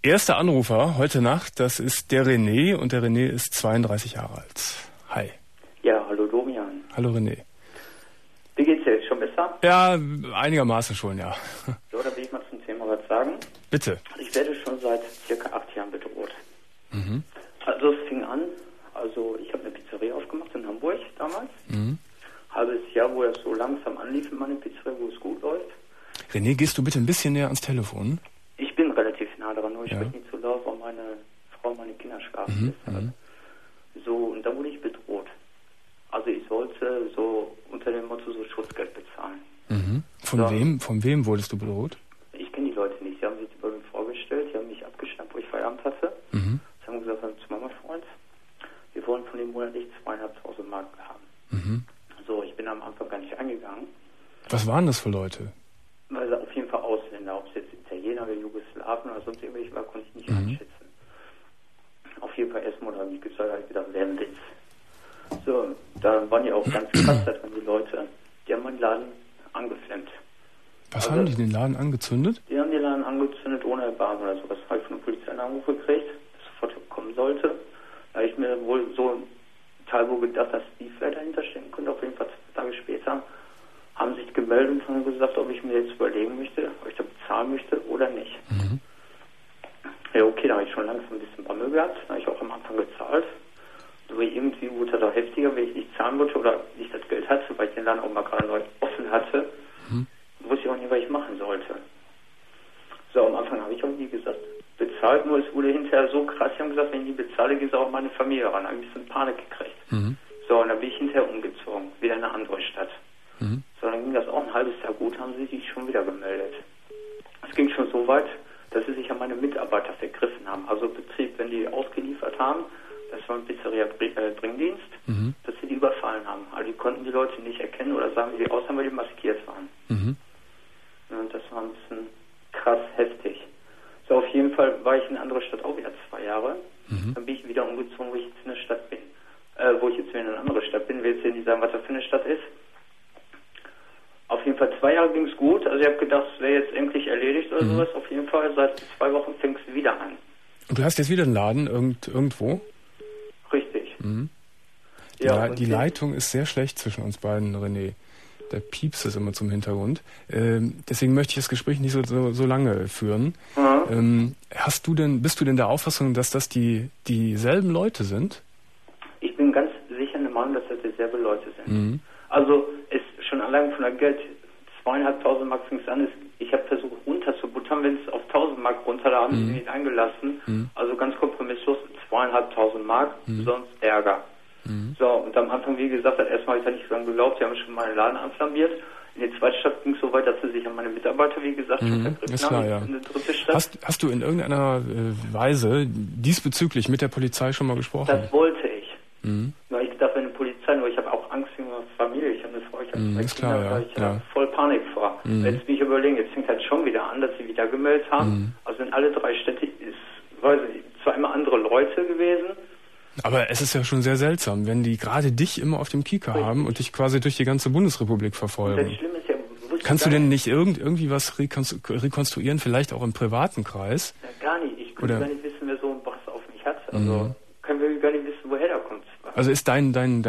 erster Anrufer heute Nacht, das ist der René und der René ist 32 Jahre alt. Hi. Ja, hallo Domian. Hallo René. Wie geht's dir jetzt? Schon besser? Ja, einigermaßen schon, ja. So, da will ich mal zum Thema was sagen. Bitte. Ich werde schon seit circa 8 Jahren bedroht. Mhm. Also es fing an, ich habe eine Pizzeria aufgemacht in Hamburg damals. Mhm. Halbes Jahr, wo das so langsam anlief in meiner Pizzeria, wo es gut läuft. René, gehst du bitte ein bisschen näher ans Telefon? Ich bin relativ nah dran, nur ich spreche nicht so laut, weil meine Frau meine Kinder schlafen. So, und da wurde ich bedroht. Also ich sollte so unter dem Motto so Schutzgeld bezahlen. Mhm. Von wem wurdest du bedroht? Ich kenne die Leute nicht. Sie haben sich über mich vorgestellt, sie haben mich abgeschnappt, wo ich Feierabend hatte. Mhm. Sie haben gesagt, zu Mama Freund, wir wollen von dem monatlich 2.500 Mark haben. Mhm. So, ich bin am Anfang gar nicht eingegangen. Was waren das für Leute? Also auf jeden Fall Ausländer, ob es jetzt Italiener oder Jugoslawen oder sonst irgendwelche war, konnte ich nicht einschätzen. Auf jeden Fall erstmal habe ich gesagt, wäre ein Witz. So, da waren die auch ganz krass, da waren die Leute, die haben meinen Laden angeflammt. Was haben die den Laden angezündet? Die haben den Laden angezündet ohne Erbarmen oder sowas. Habe ich von der Polizei einen Anruf gekriegt, dass sofort kommen sollte. Da habe ich mir wohl so teilweise gedacht, dass die vielleicht dahinter stecken könnte. Auf jeden Fall 2 Tage später haben sich gemeldet und haben gesagt, ob ich mir jetzt überlegen möchte, ob ich da bezahlen möchte oder nicht. Mhm. Ja, okay, da habe ich schon langsam ein bisschen Bammel gehabt. Da habe ich auch am Anfang gezahlt. Aber irgendwie wurde das auch heftiger, wenn ich nicht zahlen wollte oder nicht das Geld hatte, weil ich den Laden auch mal gerade neu offen hatte. Wusste ich auch nicht, was ich machen sollte. So, am Anfang habe ich auch nie gesagt, bezahlt, nur es wurde hinterher so krass, die haben gesagt, wenn ich nie bezahle, geht es auch meine Familie ran. Da habe ich ein bisschen Panik gekriegt. Mhm. So, und dann bin ich hinterher umgezogen, wieder in eine andere Stadt. Mhm. So, dann ging das auch ein halbes Jahr gut, haben sie sich schon wieder gemeldet. Es ging schon so weit, dass sie sich an meine Mitarbeiter vergriffen haben. Also Betrieb, wenn die ausgeliefert haben, das war ein Pizzeria-Bringdienst, dass sie die überfallen haben. Also die konnten die Leute nicht erkennen oder sagen, wie die aussahen, weil die maskiert waren. Mhm. Und das war ein bisschen krass heftig. So, auf jeden Fall war ich in eine andere Stadt auch wieder 2 Jahre. Dann bin ich wieder umgezogen, wo ich jetzt in der Stadt bin. Wo ich jetzt wieder in eine andere Stadt bin, will jetzt hier nicht sagen, was das für eine Stadt ist. Auf jeden Fall 2 Jahre ging es gut. Also ich habe gedacht, es wäre jetzt endlich erledigt oder sowas. Auf jeden Fall, seit 2 Wochen fängt es wieder an. Und du hast jetzt wieder einen Laden irgendwo? Richtig. Mhm. Ja, Die Leitung ist sehr schlecht zwischen uns beiden, René. Da piepst es immer zum Hintergrund. Deswegen möchte ich das Gespräch nicht so lange führen. Bist du denn der Auffassung, dass das dieselben Leute sind? Ich bin ganz sicher der Meinung, dass das dieselben Leute sind. Also es schon allein von der Geld 2.500 Mark fing es an. Ich habe versucht runterzubuttern, wenn es auf 1.000 Mark runter, da haben sie mich eingelassen. Also ganz kompromisslos 2.500 Mark, sonst Ärger. So, und am Anfang, wie gesagt, erstmal habe ich da nicht dran geglaubt, sie haben schon meinen Laden anflambiert. In der zweiten Stadt ging es so weit, dass sie sich an meine Mitarbeiter, wie gesagt, schon vergriffen haben. Ja. In der dritten Stadt. Hast du in irgendeiner Weise diesbezüglich mit der Polizei schon mal gesprochen? Das wollte ich. Nur ich dachte, wenn die Polizei, nur ich habe auch Angst wegen meiner Familie, ich habe eine Frau, ich habe 2 Kinder, ich habe voll Panik vor. Jetzt bin ich überlegen, jetzt fängt halt schon wieder an, dass sie wieder gemeldet haben. Also in alle 3 Städte weiß ich, zwar immer andere Leute gewesen. Aber es ist ja schon sehr seltsam, wenn die gerade dich immer auf dem Kieker haben und dich quasi durch die ganze Bundesrepublik verfolgen. Das Schlimme ist ja, kannst du denn nicht irgendwie was rekonstruieren, vielleicht auch im privaten Kreis? Ja, gar nicht. Ich könnte gar nicht wissen, wer so einen Boss auf mich hat. Also können wir gar nicht wissen, woher der kommt. Also ist dein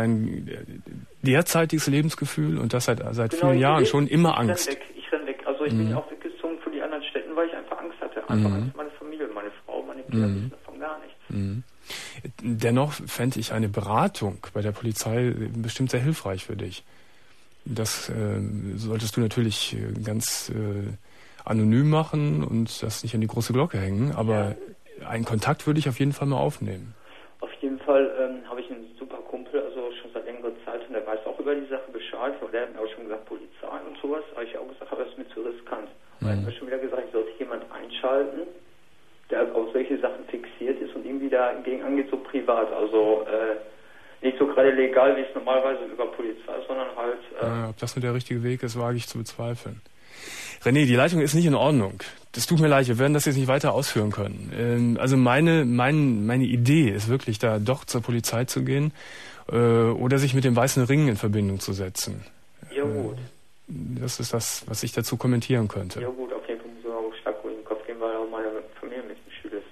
derzeitiges Lebensgefühl und das seit vielen Jahren schon immer Angst? Ich renn weg. Also ich bin auch weggezogen von den anderen Städten, weil ich einfach Angst hatte. Einfach Angst, meine Familie, meine Frau, meine Kinder wissen davon gar nichts. Dennoch fände ich eine Beratung bei der Polizei bestimmt sehr hilfreich für dich. Das solltest du natürlich ganz anonym machen und das nicht an die große Glocke hängen, aber einen Kontakt würde ich auf jeden Fall mal aufnehmen. Auf jeden Fall habe ich einen super Kumpel, also schon seit längerer Zeit, und der weiß auch über die Sache Bescheid, und der hat mir auch schon gesagt, Polizei und sowas, habe ich auch gesagt, aber das ist mir zu riskant. Und er hat mir schon wieder gesagt, ich sollte jemand einschalten, der auf solche Sachen fixiert ist und irgendwie dagegen angeht, so privat, also nicht so gerade legal, wie es normalerweise über Polizei ist, sondern halt... ob das nur der richtige Weg ist, wage ich zu bezweifeln. René, die Leitung ist nicht in Ordnung. Das tut mir leid, wir werden das jetzt nicht weiter ausführen können. Also meine Idee ist wirklich, da doch zur Polizei zu gehen oder sich mit dem Weißen Ring in Verbindung zu setzen. Ja gut. Das ist das, was ich dazu kommentieren könnte. Ja gut, auf jeden Fall muss ich auch stark in den Kopf gehen, weil auch meine Familie mit dem Schüler ist.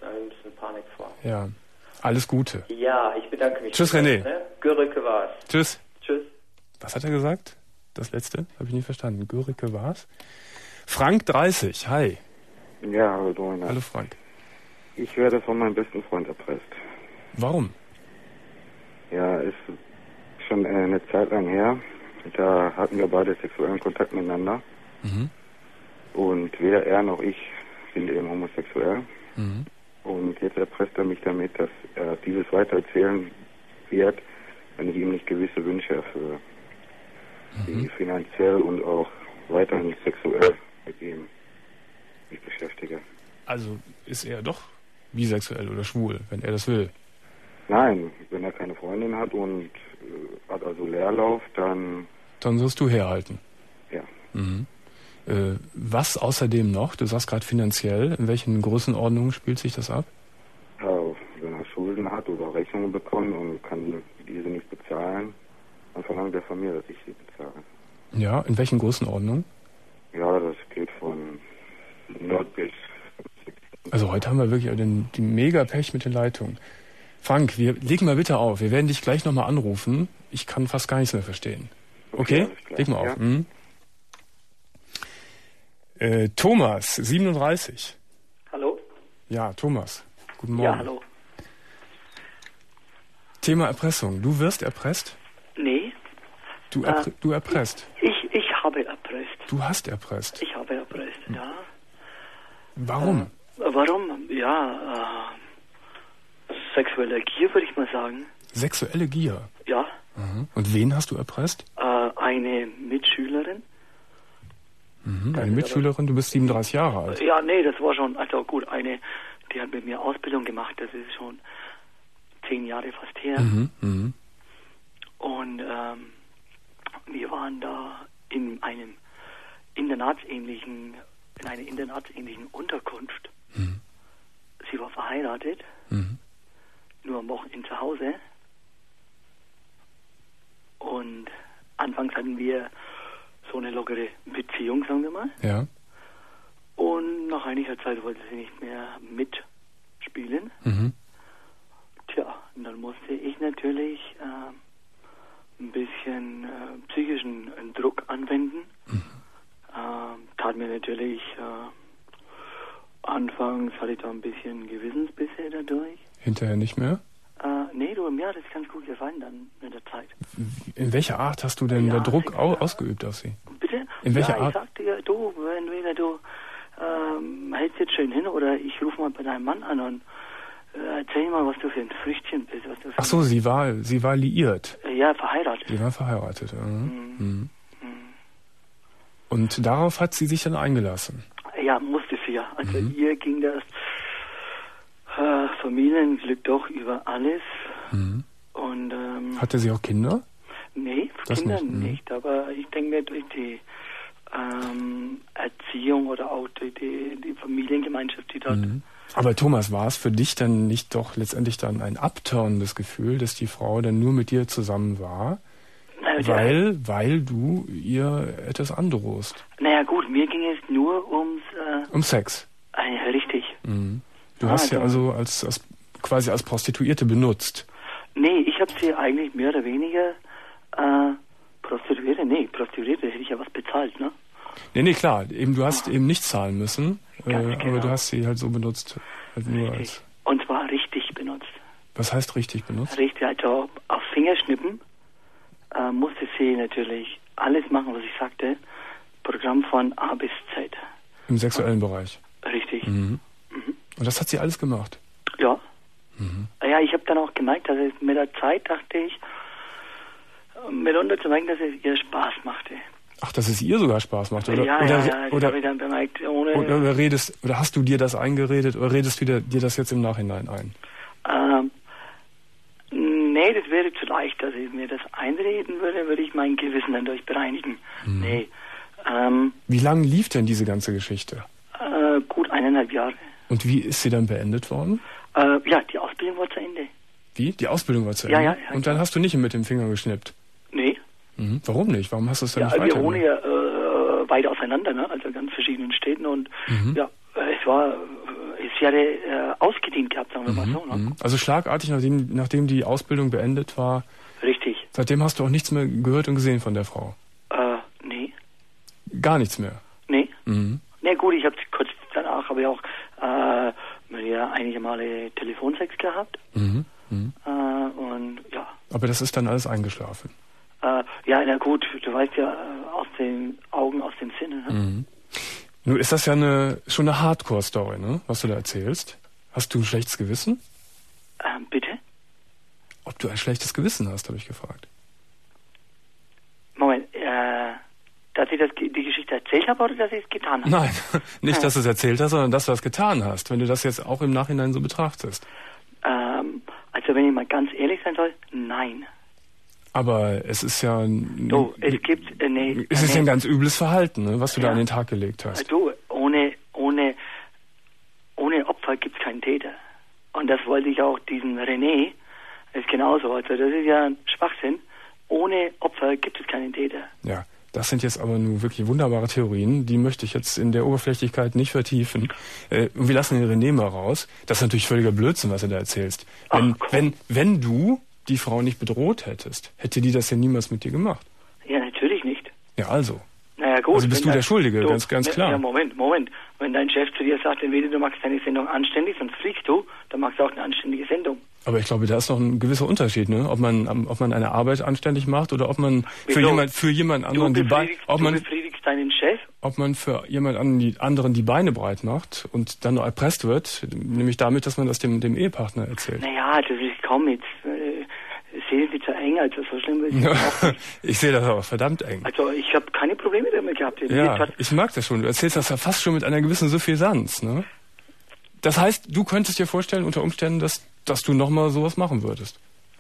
ein bisschen Panik vor. Ja, alles Gute. Ja, ich bedanke mich. Tschüss, René. Görike war's. Tschüss. Tschüss. Was hat er gesagt? Das letzte? Habe ich nicht verstanden. Görike war's? Frank 30, hi. Ja, hallo Donald. Hallo Frank. Ich werde von meinem besten Freund erpresst. Warum? Ja, ist schon eine Zeit lang her. Da hatten wir beide sexuellen Kontakt miteinander. Mhm. Und weder er noch ich sind eben homosexuell. Mhm. Und jetzt erpresst er mich damit, dass er dieses weitererzählen wird, wenn ich ihm nicht gewisse Wünsche erfülle. Die finanziell und auch weiterhin sexuell mit ihm mich beschäftige. Also ist er doch bisexuell oder schwul, wenn er das will? Nein, wenn er keine Freundin hat und hat also Leerlauf, dann... Dann sollst du herhalten. Ja. Mhm. Was außerdem noch? Du sagst gerade finanziell. In welchen Größenordnungen spielt sich das ab? Ja, wenn er Schulden hat oder Rechnungen bekommt und kann diese nicht bezahlen, dann verlangt er von mir, dass ich sie bezahle. Ja, in welchen Größenordnungen? Ja, das geht von 100 bis... Also heute haben wir wirklich die mega Pech mit den Leitungen. Frank, leg mal bitte auf. Wir werden dich gleich nochmal anrufen. Ich kann fast gar nichts mehr verstehen. Okay? Leg mal auf. Ja. Mhm. Thomas, 37. Hallo? Ja, Thomas. Guten Morgen. Ja, hallo. Thema Erpressung. Du wirst erpresst? Nee. Du erpresst? Ich habe erpresst. Du hast erpresst? Ich habe erpresst, ja. Warum? Warum? Ja, sexuelle Gier, würde ich mal sagen. Sexuelle Gier? Ja. Mhm. Und wen hast du erpresst? Eine Mitschülerin. Mhm. Eine Mitschülerin? Du bist 37 Jahre alt. Ja, nee, das war schon, also gut, die hat mit mir Ausbildung gemacht, das ist schon 10 Jahre fast her. Mhm. Mhm. Und wir waren da in einer internatsähnlichen Unterkunft. Mhm. Sie war verheiratet, nur am Wochenende zu Hause. Und anfangs hatten wir so eine lockere Beziehung, sagen wir mal. Ja. Und nach einiger Zeit wollte sie nicht mehr mitspielen. Mhm. Tja, und dann musste ich natürlich ein bisschen psychischen Druck anwenden. Tat mir natürlich, anfangs hatte ich da ein bisschen Gewissensbisse dadurch. Hinterher nicht mehr? Nee, mir hat es ganz gut gefallen dann mit der Zeit. In welcher Art hast du denn der Druck ausgeübt auf sie? Bitte? In welcher Art? Ich sagte ja, entweder du hältst jetzt schön hin oder ich rufe mal bei deinem Mann an und erzähl mal, was du für ein Früchtchen bist. Ach so, sie war liiert. Ja, verheiratet. Sie war verheiratet. Mhm. Und darauf hat sie sich dann eingelassen? Ja, musste sie ja. Also ihr ging das Familienglück doch über alles. Mhm. Und hatte sie auch Kinder? Nee, das Kinder nicht. Aber ich denke mir durch die Erziehung oder auch durch die Familiengemeinschaft, die dort... Aber Thomas, war es für dich dann nicht doch letztendlich dann ein abtörnendes Gefühl, dass die Frau dann nur mit dir zusammen war, weil du ihr etwas androhst? Naja gut, mir ging es nur um Sex. Richtig. Mhm. Du hast sie also quasi als Prostituierte benutzt. Nee, ich habe sie eigentlich mehr oder weniger Prostituierte hätte ich ja was bezahlt, ne? Nee, klar, du hast eben nicht zahlen müssen, genau. Aber du hast sie halt so benutzt. Halt nur als und zwar richtig benutzt. Was heißt richtig benutzt? Richtig, also auf Fingerschnippen musste sie natürlich alles machen, was ich sagte. Programm von A bis Z. Im sexuellen Bereich? Richtig. Mhm. Und das hat sie alles gemacht? Ja. Ja, ich habe dann auch gemerkt, dass es mit der Zeit, dachte ich, mitunter zu merken, dass es ihr Spaß machte. Ach, dass es ihr sogar Spaß macht, oder? Ja, das habe ich dann bemerkt. Oder hast du dir das eingeredet, oder redest du dir das jetzt im Nachhinein ein? Nee, das wäre zu leicht, dass ich mir das einreden würde ich mein Gewissen dann durch bereinigen. Nee. Wie lange lief denn diese ganze Geschichte? Gut 1,5 Jahre. Und wie ist sie dann beendet worden? Ja, die Ausbildung war zu Ende. Wie? Die Ausbildung war zu Ende? Ja. Und dann hast du nicht mit dem Finger geschnippt? Nee. Warum nicht? Warum hast du es dann nicht weiter? Wir wohnen ja weit auseinander, ne? Also ganz verschiedenen Städten und ja, sie Jahre ausgedient gehabt, sagen wir mal so. Ne? Also schlagartig, nachdem die Ausbildung beendet war. Richtig. Seitdem hast du auch nichts mehr gehört und gesehen von der Frau? Nee. Gar nichts mehr? Nee. Na gut, ich habe kurz danach habe ich auch mit ihr einige Male Telefonsex gehabt. Und ja. Aber das ist dann alles eingeschlafen? Ja, na gut, du weißt ja, aus den Augen, aus dem Sinne. Ne? Nun ist das ja schon eine Hardcore-Story, ne? Was du da erzählst. Hast du ein schlechtes Gewissen? Bitte? Ob du ein schlechtes Gewissen hast, habe ich gefragt. Moment, dass ich die Geschichte erzählt habe oder dass ich es getan habe? Nein, nicht, dass du es erzählt hast, sondern dass du es getan hast, wenn du das jetzt auch im Nachhinein so betrachtest. Also wenn ich mal ganz ehrlich sein soll, nein. Aber es ist ja... es gibt... es ist ja ein ganz übles Verhalten, ne, was du da an den Tag gelegt hast. Ohne Opfer gibt es keinen Täter. Und das wollte ich auch diesen René, ist genauso. Also das ist ja ein Schwachsinn. Ohne Opfer gibt es keinen Täter. Ja, das sind jetzt aber nur wirklich wunderbare Theorien. Die möchte ich jetzt in der Oberflächlichkeit nicht vertiefen. Und wir lassen den René mal raus. Das ist natürlich völliger Blödsinn, was du da erzählst. Wenn du die Frau nicht bedroht hättest, hätte die das ja niemals mit dir gemacht. Ja, natürlich nicht. Ja, also. Naja, gut. Also bist du der Schuldige, ganz klar. Ja, Moment. Wenn dein Chef zu dir sagt, entweder du machst deine Sendung anständig, sonst fliegst du, dann machst du auch eine anständige Sendung. Aber ich glaube, da ist noch ein gewisser Unterschied, ne? Ob man eine Arbeit anständig macht oder ob man für jemand anderen du befriedigst deinen Chef? Ob man für jemand anderen die Beine breit macht und dann noch erpresst wird, nämlich damit, dass man das dem Ehepartner erzählt. Naja, das ist kaum jetzt. Sehe Sie zu eng, also so schlimm ist es auch nicht. Ich sehe das aber verdammt eng. Also ich habe keine Probleme damit gehabt. Ja, ich mag das schon. Du erzählst das ja fast schon mit einer gewissen Suffisanz, ne? Das heißt, du könntest dir vorstellen, unter Umständen, dass du nochmal sowas machen würdest?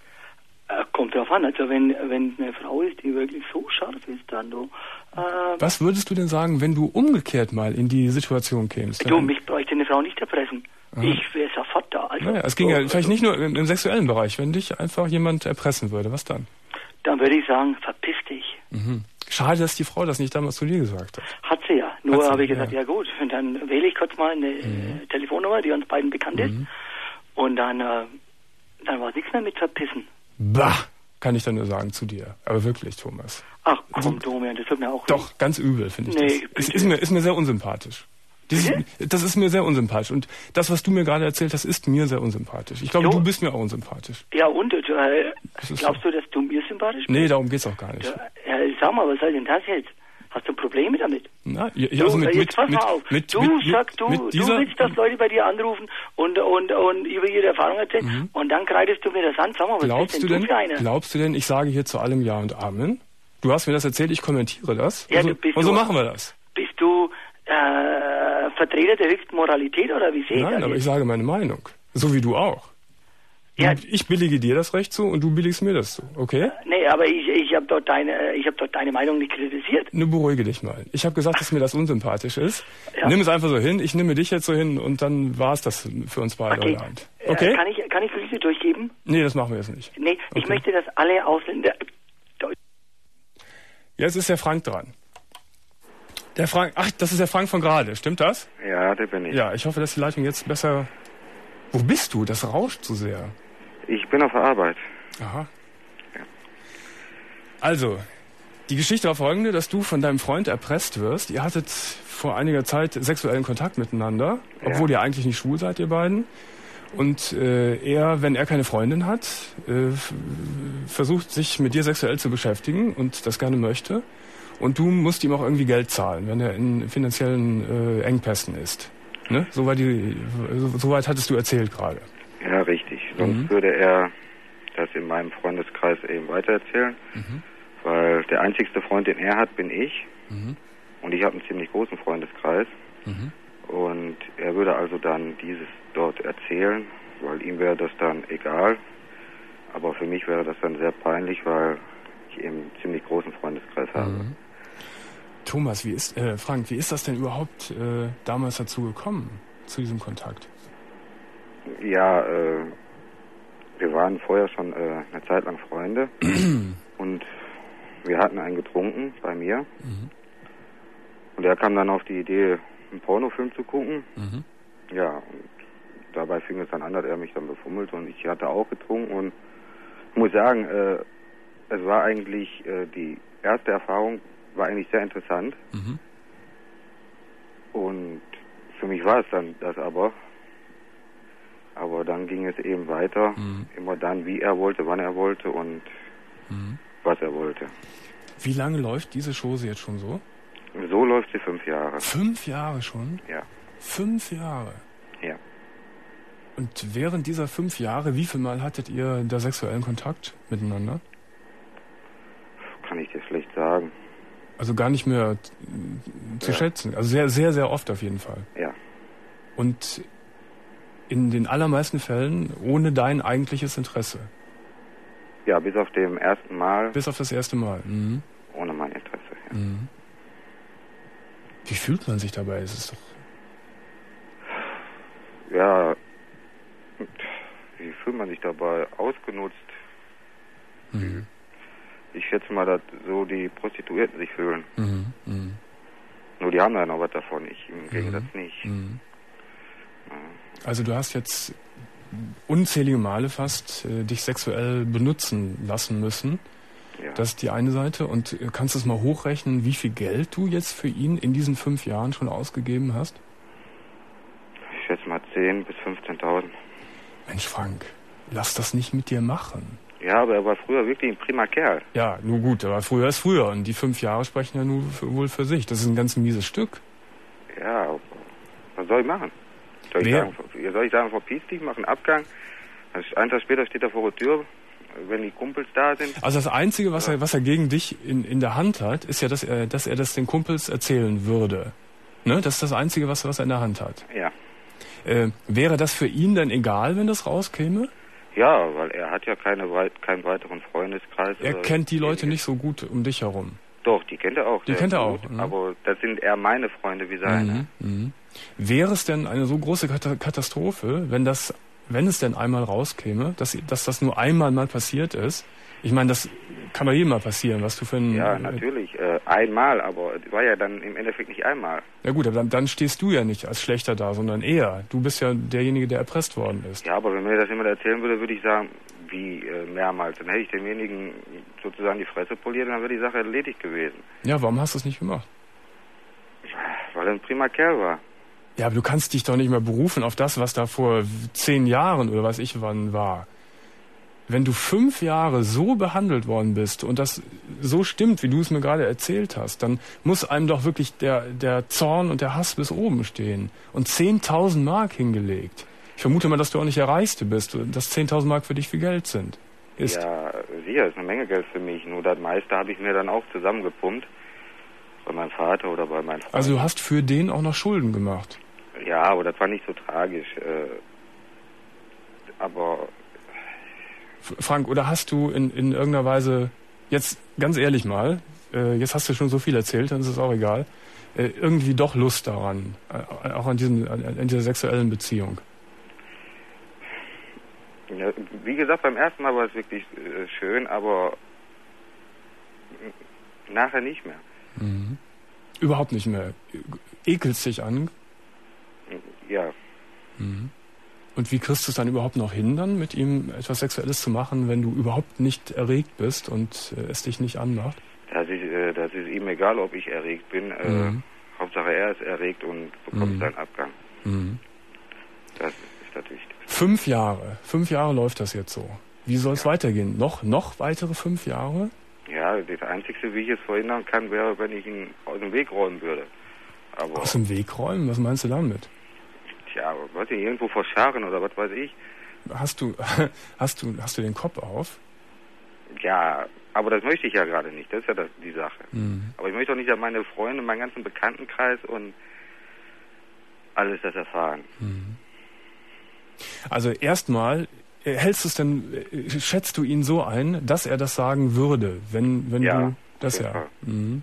Kommt drauf an. Also wenn eine Frau ist, die wirklich so scharf ist, dann du... Was würdest du denn sagen, wenn du umgekehrt mal in die Situation kämst? Mich bräuchte eine Frau nicht erpressen. Ich wäre sofort da. Also, naja, es ging ja vielleicht nicht nur im sexuellen Bereich. Wenn dich einfach jemand erpressen würde, was dann? Dann würde ich sagen, verpiss dich. Schade, dass die Frau das nicht damals zu dir gesagt hat. Hat sie ja. Nur habe ich gesagt, ja gut, und dann wähle ich kurz mal eine Telefonnummer, die uns beiden bekannt ist. Und dann war nichts mehr mit verpissen. Bah, kann ich dann nur sagen zu dir. Aber wirklich, Thomas. Ach komm, Domian, das tut mir auch doch, ganz übel, finde ich das. Ist mir sehr unsympathisch. Das ist mir sehr unsympathisch. Und das, was du mir gerade erzählt hast, ist mir sehr unsympathisch. Ich glaube, du bist mir auch unsympathisch. Ja, und? Glaubst du, dass du mir sympathisch bist? Nee, darum geht's auch gar nicht. Ja, sag mal, was soll denn das jetzt? Hast du Probleme damit? Na, pass mal auf. Du willst, dass Leute bei dir anrufen und über ihre Erfahrung erzählen und dann kreidest du mir das an. Sag mal, was bist denn du für einer? Glaubst du denn, ich sage hier zu allem Ja und Amen? Du hast mir das erzählt, ich kommentiere das. Ja, und so machen wir das. Bist du Vertreter der höchsten Moralität oder wie sehe ich das? Nein, aber ich sage meine Meinung. So wie du auch. Ja. Ich billige dir das Recht zu und du billigst mir das zu, okay? Nee, aber ich habe dort deine Meinung nicht kritisiert. Nur beruhige dich mal. Ich habe gesagt, dass mir das unsympathisch ist. Ja. Nimm es einfach so hin, ich nehme dich jetzt so hin und dann war es das für uns beide heute Abend. Okay? Kann ich Grüße durchgeben? Nee, das machen wir jetzt nicht. Nee, okay. Ich möchte, dass alle Ausländer... Jetzt ist der Frank dran. Der Frank, das ist der Frank von gerade, stimmt das? Ja, der bin ich. Ja, ich hoffe, dass die Leitung jetzt besser... Wo bist du? Das rauscht zu sehr. Ich bin auf der Arbeit. Aha. Ja. Also, die Geschichte war folgende, dass du von deinem Freund erpresst wirst. Ihr hattet vor einiger Zeit sexuellen Kontakt miteinander, obwohl ihr eigentlich nicht schwul seid, ihr beiden. Und er, wenn er keine Freundin hat, versucht sich mit dir sexuell zu beschäftigen und das gerne möchte. Und du musst ihm auch irgendwie Geld zahlen, wenn er in finanziellen Engpässen ist. Ne? Soweit hattest du erzählt gerade. Ja, richtig. Sonst würde er das in meinem Freundeskreis eben weitererzählen. Weil der einzigste Freund, den er hat, bin ich. Und ich habe einen ziemlich großen Freundeskreis. Und er würde also dann dieses dort erzählen, weil ihm wäre das dann egal. Aber für mich wäre das dann sehr peinlich, weil ich eben einen ziemlich großen Freundeskreis habe. Thomas, Frank, wie ist das denn überhaupt damals dazu gekommen, zu diesem Kontakt? Ja, wir waren vorher schon eine Zeit lang Freunde und wir hatten einen getrunken bei mir. Und er kam dann auf die Idee, einen Pornofilm zu gucken. Ja, und dabei fing es dann an, dass er mich dann befummelt und ich hatte auch getrunken und ich muss sagen, es war eigentlich, die erste Erfahrung war eigentlich sehr interessant. Mhm. Und für mich war es dann das aber dann ging es eben weiter, immer dann, wie er wollte, wann er wollte und was er wollte. Wie lange läuft diese Chose jetzt schon so? So läuft sie 5 Jahre. 5 Jahre schon? Ja. 5 Jahre? Ja. Und während dieser 5 Jahre, wie viel Mal hattet ihr da sexuellen Kontakt miteinander? Kann ich dir schlecht sagen. Also gar nicht mehr zu schätzen. Also sehr, sehr, sehr oft auf jeden Fall. Ja. Und in den allermeisten Fällen ohne dein eigentliches Interesse? Ja, bis auf dem ersten Mal. Bis auf das erste Mal? Mhm. Ohne mein Interesse, ja. Mhm. Wie fühlt man sich dabei? Es ist doch... Ja, wie fühlt man sich dabei? Ausgenutzt. Mhm. Ich schätze mal, dass so die Prostituierten sich fühlen. Mhm. Mhm. Nur die haben ja noch was davon, ich im Gegensatz nicht. Mhm. Also du hast jetzt unzählige Male fast dich sexuell benutzen lassen müssen. Ja. Das ist die eine Seite. Und kannst du es mal hochrechnen, wie viel Geld du jetzt für ihn in diesen 5 Jahren schon ausgegeben hast? Ich schätze mal 10.000 bis 15.000. Mensch Frank, lass das nicht mit dir machen. Ja, aber er war früher wirklich ein prima Kerl. Ja, nur gut, aber früher ist früher. Und die 5 Jahre sprechen ja nur wohl für sich. Das ist ein ganz mieses Stück. Ja, was soll ich machen? Soll ich sagen, verpiss dich, mach einen Abgang. Einen Tag später steht er vor der Tür, wenn die Kumpels da sind. Also das Einzige, was er gegen dich in der Hand hat, ist ja, dass er das den Kumpels erzählen würde. Ne? Das ist das Einzige, was er in der Hand hat. Ja. Wäre das für ihn denn egal, wenn das rauskäme? Ja, weil er hat ja keinen weiteren Freundeskreis. Er kennt die Leute nicht so gut um dich herum. Doch, die kennt er auch. Die kennt er auch. Aber das sind eher meine Freunde wie seine. Wäre es denn eine so große Katastrophe, wenn es denn einmal rauskäme, dass das nur einmal mal passiert ist? Ich meine, das kann doch jedem mal passieren, was du für ein... Ja, natürlich. Einmal, aber es war ja dann im Endeffekt nicht einmal. Ja gut, aber dann stehst du ja nicht als Schlechter da, sondern er. Du bist ja derjenige, der erpresst worden ist. Ja, aber wenn mir das jemand erzählen würde, würde ich sagen, wie mehrmals. Dann hätte ich demjenigen sozusagen die Fresse poliert und dann wäre die Sache erledigt gewesen. Ja, warum hast du es nicht gemacht? Weil er ein prima Kerl war. Ja, aber du kannst dich doch nicht mehr berufen auf das, was da vor 10 Jahren oder weiß ich wann war. Wenn du 5 Jahre so behandelt worden bist und das so stimmt, wie du es mir gerade erzählt hast, dann muss einem doch wirklich der Zorn und der Hass bis oben stehen. Und 10.000 Mark hingelegt. Ich vermute mal, dass du auch nicht der Reichste bist und dass 10.000 Mark für dich viel Geld sind. Ja, sicher, ist eine Menge Geld für mich. Nur das meiste habe ich mir dann auch zusammengepumpt. Bei meinem Vater oder bei meinem Freund. Also du hast für den auch noch Schulden gemacht? Ja, aber das war nicht so tragisch. Aber... Frank, oder hast du in irgendeiner Weise, jetzt ganz ehrlich mal, jetzt hast du schon so viel erzählt, dann ist es auch egal, irgendwie doch Lust daran, auch an dieser sexuellen Beziehung? Ja, wie gesagt, beim ersten Mal war es wirklich schön, aber nachher nicht mehr. Mhm. Überhaupt nicht mehr. Ekelst dich an? Ja. Mhm. Und wie kriegst du es dann überhaupt noch hin, dann mit ihm etwas Sexuelles zu machen, wenn du überhaupt nicht erregt bist und es dich nicht anmacht? Das ist ihm egal, ob ich erregt bin. Hauptsache er ist erregt und bekommt seinen Abgang. Mhm. Das ist das Wichtigste. 5 Jahre. 5 Jahre läuft das jetzt so. Wie soll es weitergehen? Noch weitere 5 Jahre? Ja, das Einzige, wie ich es verhindern kann, wäre, wenn ich ihn aus dem Weg räumen würde. Aber aus dem Weg räumen? Was meinst du damit? Ja, weiß ich, irgendwo verscharren oder was weiß ich. Hast du den Kopf auf? Ja, aber das möchte ich ja gerade nicht. Das ist ja die Sache. Mhm. Aber ich möchte auch nicht, dass meine Freunde, meinen ganzen Bekanntenkreis und alles das erfahren. Mhm. Also erstmal, schätzt du ihn so ein, dass er das sagen würde, wenn du das ja. Mhm.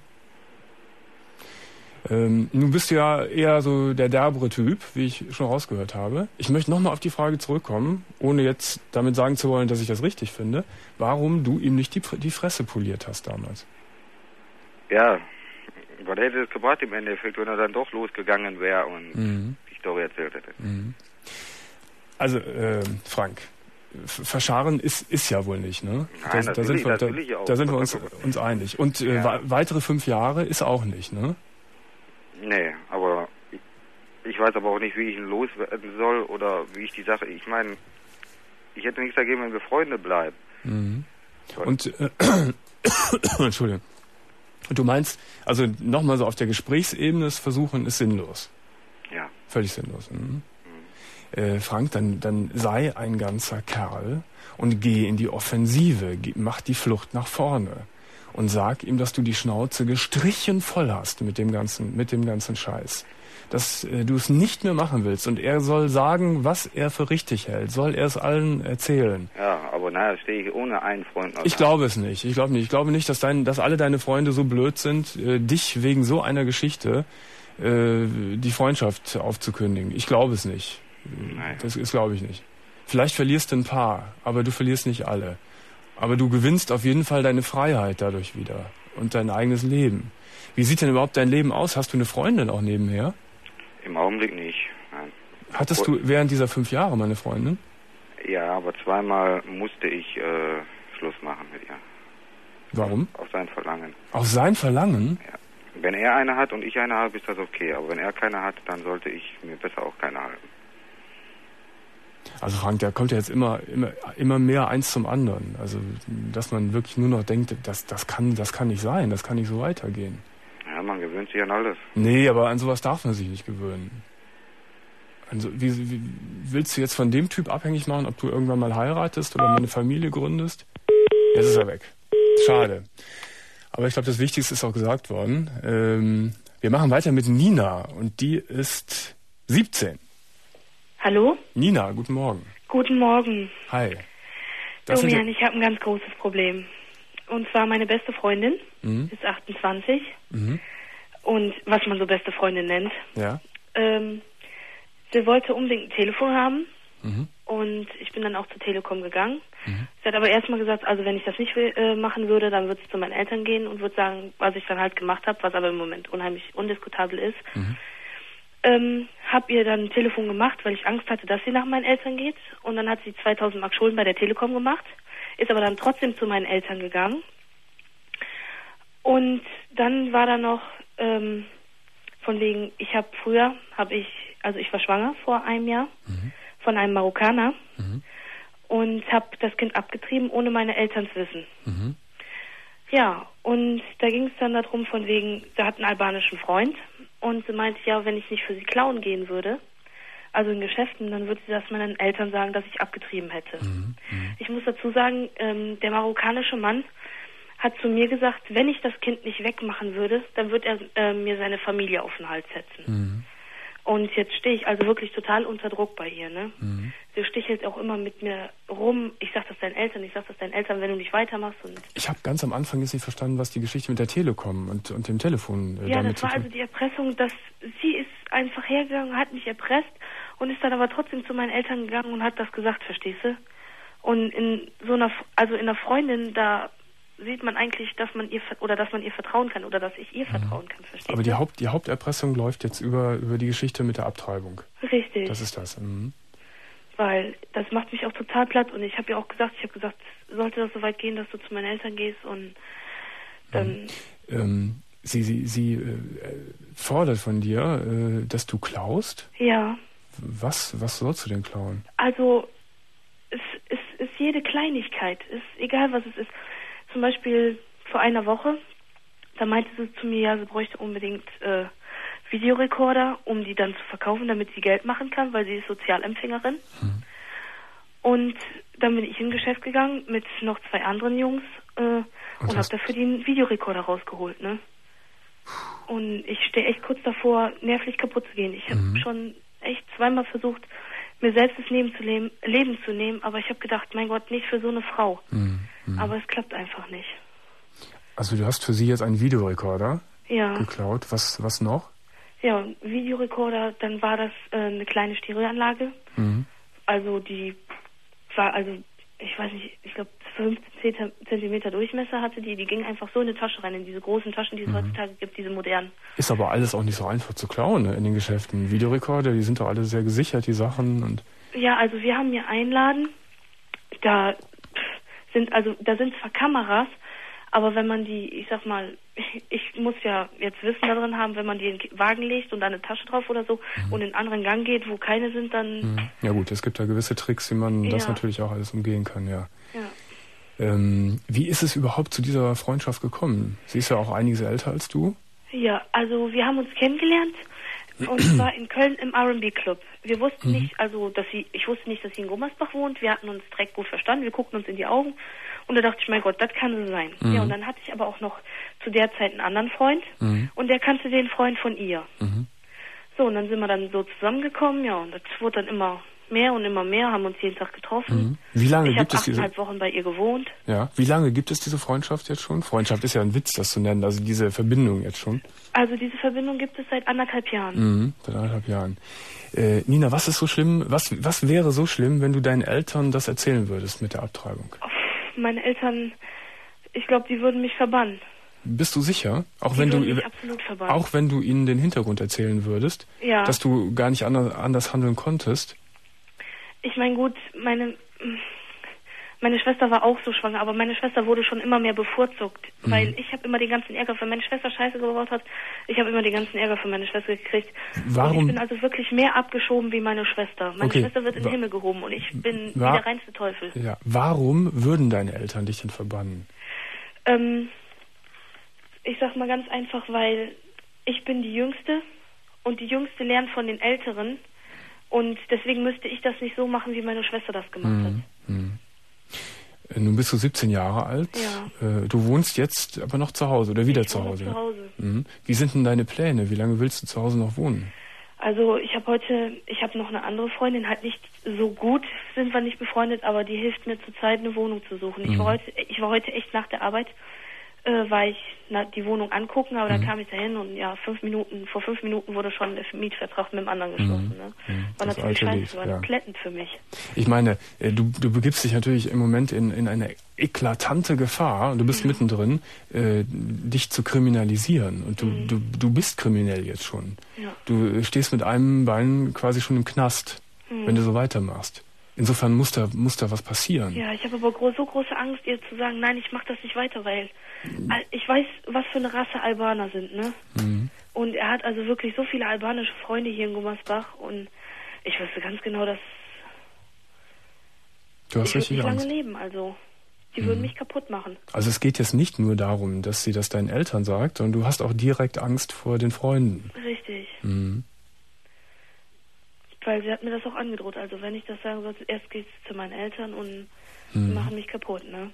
Nun bist du ja eher so der derbere Typ, wie ich schon rausgehört habe. Ich möchte nochmal auf die Frage zurückkommen, ohne jetzt damit sagen zu wollen, dass ich das richtig finde, warum du ihm nicht die Fresse poliert hast damals. Ja, weil er hätte es gebracht im Endeffekt, wenn er dann doch losgegangen wäre und die Story erzählt hätte. Mhm. Also, Frank, verscharen ist ja wohl nicht, ne? Nein, da sind wir uns einig. Und weitere 5 Jahre ist auch nicht, ne? Nee, aber ich weiß aber auch nicht, wie ich ihn loswerden soll oder wie ich die Sache... Ich meine, ich hätte nichts dagegen, wenn wir Freunde bleiben. Mhm. Und, Entschuldigung. Du meinst, also nochmal so auf der Gesprächsebene das Versuchen ist sinnlos? Ja. Völlig sinnlos. Mhm. Frank, dann sei ein ganzer Kerl und geh in die Offensive, mach die Flucht nach vorne und sag ihm, dass du die Schnauze gestrichen voll hast mit dem ganzen Scheiß. Dass du es nicht mehr machen willst und er soll sagen, was er für richtig hält. Soll er es allen erzählen. Ja, aber naja, stehe ich ohne einen Freund. Ich glaube es nicht. Ich glaube nicht, dass alle deine Freunde so blöd sind, dich wegen so einer Geschichte die Freundschaft aufzukündigen. Ich glaube es nicht. Nein. Das glaube ich nicht. Vielleicht verlierst du ein paar, aber du verlierst nicht alle. Aber du gewinnst auf jeden Fall deine Freiheit dadurch wieder und dein eigenes Leben. Wie sieht denn überhaupt dein Leben aus? Hast du eine Freundin auch nebenher? Im Augenblick nicht, nein. Hattest du während dieser 5 Jahre mal eine Freundin? Ja, aber 2-mal musste ich Schluss machen mit ihr. Warum? Auf sein Verlangen. Auf sein Verlangen? Ja. Wenn er eine hat und ich eine habe, ist das okay. Aber wenn er keine hat, dann sollte ich mir besser auch keine halten. Also Frank, da kommt ja jetzt immer mehr eins zum anderen. Also, dass man wirklich nur noch denkt, das kann nicht sein, das kann nicht so weitergehen. Ja, man gewöhnt sich an alles. Nee, aber an sowas darf man sich nicht gewöhnen. Also, wie willst du jetzt von dem Typ abhängig machen, ob du irgendwann mal heiratest oder mal eine Familie gründest? Jetzt ist er weg. Schade. Aber ich glaube, das Wichtigste ist auch gesagt worden. Wir machen weiter mit Nina und die ist 17. Hallo? Nina, guten Morgen. Guten Morgen. Hi. Domian, ich habe ein ganz großes Problem. Und zwar meine beste Freundin ist 28. Mhm. Und was man so beste Freundin nennt. Ja. Sie wollte unbedingt ein Telefon haben. Mhm. Und ich bin dann auch zur Telekom gegangen. Mhm. Sie hat aber erstmal gesagt, also wenn ich das nicht machen würde, dann würde sie zu meinen Eltern gehen und würde sagen, was ich dann halt gemacht habe, was aber im Moment unheimlich undiskutabel ist. Mhm. Habe ihr dann ein Telefon gemacht, weil ich Angst hatte, dass sie nach meinen Eltern geht. Und dann hat sie 2000 Mark Schulden bei der Telekom gemacht, ist aber dann trotzdem zu meinen Eltern gegangen. Und dann war da noch von wegen, ich war schwanger vor einem Jahr von einem Marokkaner und habe das Kind abgetrieben, ohne meine Eltern zu wissen. Mhm. Ja, und da ging es dann darum, von wegen, sie hat einen albanischen Freund und sie meinte, ja, wenn ich nicht für sie klauen gehen würde, also in Geschäften, dann würde sie das meinen Eltern sagen, dass ich abgetrieben hätte. Mhm. Ich muss dazu sagen, der marokkanische Mann hat zu mir gesagt, wenn ich das Kind nicht wegmachen würde, dann würde er mir seine Familie auf den Hals setzen. Mhm. Und jetzt stehe ich also wirklich total unter Druck bei ihr, ne? Mhm. Sie stichelt auch immer mit mir rum. Ich sag das deinen Eltern, wenn du nicht weitermachst. Und ich habe ganz am Anfang jetzt nicht verstanden, was die Geschichte mit der Telekom und dem Telefon ja, damit das war also die Erpressung, dass sie ist einfach hergegangen, hat mich erpresst und ist dann aber trotzdem zu meinen Eltern gegangen und hat das gesagt, verstehst du? Und in einer Freundin, da sieht man eigentlich, dass man ihr vertrauen kann oder dass ich ihr vertrauen kann, verstehst du? Aber die Haupterpressung läuft jetzt über die Geschichte mit der Abtreibung. Richtig. Das ist das. Mhm. Weil das macht mich auch total platt und ich habe ja auch gesagt, sollte das so weit gehen, dass du zu meinen Eltern gehst und dann... Sie fordert von dir, dass du klaust? Ja. Was sollst du denn klauen? Also, es ist jede Kleinigkeit, ist egal was es ist. Zum Beispiel vor einer Woche, da meinte sie zu mir, ja, sie bräuchte unbedingt Videorekorder, um die dann zu verkaufen, damit sie Geld machen kann, weil sie ist Sozialempfängerin. Und dann bin ich in ein Geschäft gegangen mit noch 2 anderen Jungs und habe dafür den Videorekorder rausgeholt, ne? Und ich stehe echt kurz davor, nervlich kaputt zu gehen. Ich habe schon echt 2-mal versucht, mir selbst das Leben zu nehmen, aber ich habe gedacht, mein Gott, nicht für so eine Frau. Aber es klappt einfach nicht. Also du hast für sie jetzt einen Videorekorder geklaut. Was noch? Ja, Videorekorder, dann war das eine kleine Stereoanlage. Also die war, ich weiß nicht, ich glaube 15 Zentimeter Durchmesser hatte die ging einfach so in eine Tasche rein, in diese großen Taschen, die es heutzutage gibt, diese modernen. Ist aber alles auch nicht so einfach zu klauen, ne, in den Geschäften. Videorekorder, die sind doch alle sehr gesichert, die Sachen. Und Ja, also wir haben hier Einladen. Da sind zwar Kameras, aber wenn man die, ich sag mal, ich muss ja jetzt Wissen da drin haben, wenn man die in den Wagen legt und da eine Tasche drauf oder so und in einen anderen Gang geht, wo keine sind, dann... Ja gut, es gibt da gewisse Tricks, wie man das natürlich auch alles umgehen kann, ja. Wie ist es überhaupt zu dieser Freundschaft gekommen? Sie ist ja auch einiges älter als du. Ja, also wir haben uns kennengelernt und zwar in Köln im R&B Club. Wir wussten nicht, ich wusste nicht, dass sie in Gummersbach wohnt. Wir hatten uns direkt gut verstanden. Wir guckten uns in die Augen und da dachte ich, mein Gott, das kann so sein. Ja, und dann hatte ich aber auch noch zu der Zeit einen anderen Freund und der kannte den Freund von ihr. So, und dann sind wir dann so zusammengekommen, ja, und das wurde dann immer mehr und immer mehr, haben uns jeden Tag getroffen. Wie lange gibt es diese... Ich habe 8,5 Wochen bei ihr gewohnt. Ja, wie lange gibt es diese Freundschaft jetzt schon? Freundschaft ist ja ein Witz, das zu nennen, also diese Verbindung jetzt schon. Also diese Verbindung gibt es seit 1,5 Jahren. Seit 1,5 Jahren. Nina, was ist so schlimm, was wäre so schlimm, wenn du deinen Eltern das erzählen würdest mit der Abtreibung? Meine Eltern, ich glaube, die würden mich verbannen. Bist du sicher? Auch wenn du ihnen den Hintergrund erzählen würdest, dass du gar nicht anders handeln konntest? Ich meine, gut, meine Schwester war auch so schwanger, aber meine Schwester wurde schon immer mehr bevorzugt, weil ich habe immer den ganzen Ärger, wenn meine Schwester Scheiße gebaut hat, ich habe immer den ganzen Ärger von meiner Schwester gekriegt. Warum? Und ich bin also wirklich mehr abgeschoben wie meine Schwester. Meine Schwester wird in den Himmel gehoben und ich bin wie der reinste Teufel. Ja. Warum würden deine Eltern dich denn verbannen? Ich sag mal ganz einfach, weil ich bin die Jüngste und die Jüngste lernt von den Älteren. Und deswegen müsste ich das nicht so machen, wie meine Schwester das gemacht hat. Nun bist du 17 Jahre alt. Ja. Du wohnst jetzt aber noch zu Hause oder wieder zu Hause? Zu Hause. Wie sind denn deine Pläne? Wie lange willst du zu Hause noch wohnen? Also ich habe noch eine andere Freundin, halt nicht so gut, sind wir nicht befreundet, aber die hilft mir zurzeit eine Wohnung zu suchen. Ich war heute echt nach der Arbeit, war ich die Wohnung angucken, aber dann kam ich dahin und vor 5 Minuten wurde schon der Mietvertrag mit dem anderen geschlossen. War natürlich scheiße, war plättend für mich. Ich meine, du begibst dich natürlich im Moment in eine eklatante Gefahr und du bist mittendrin, dich zu kriminalisieren. Und du bist kriminell jetzt schon. Ja. Du stehst mit einem Bein quasi schon im Knast, wenn du so weitermachst. Insofern muss da was passieren. Ja, ich habe aber so große Angst, ihr zu sagen, nein, ich mache das nicht weiter, weil ich weiß, was für eine Rasse Albaner sind, ne? Und er hat also wirklich so viele albanische Freunde hier in Gummersbach und ich wusste ganz genau, dass ich würde nicht lange leben, also die würden mich kaputt machen. Also es geht jetzt nicht nur darum, dass sie das deinen Eltern sagt, sondern du hast auch direkt Angst vor den Freunden. Richtig. Weil sie hat mir das auch angedroht. Also wenn ich das sagen sollte, erst geht's zu meinen Eltern und sie machen mich kaputt, ne?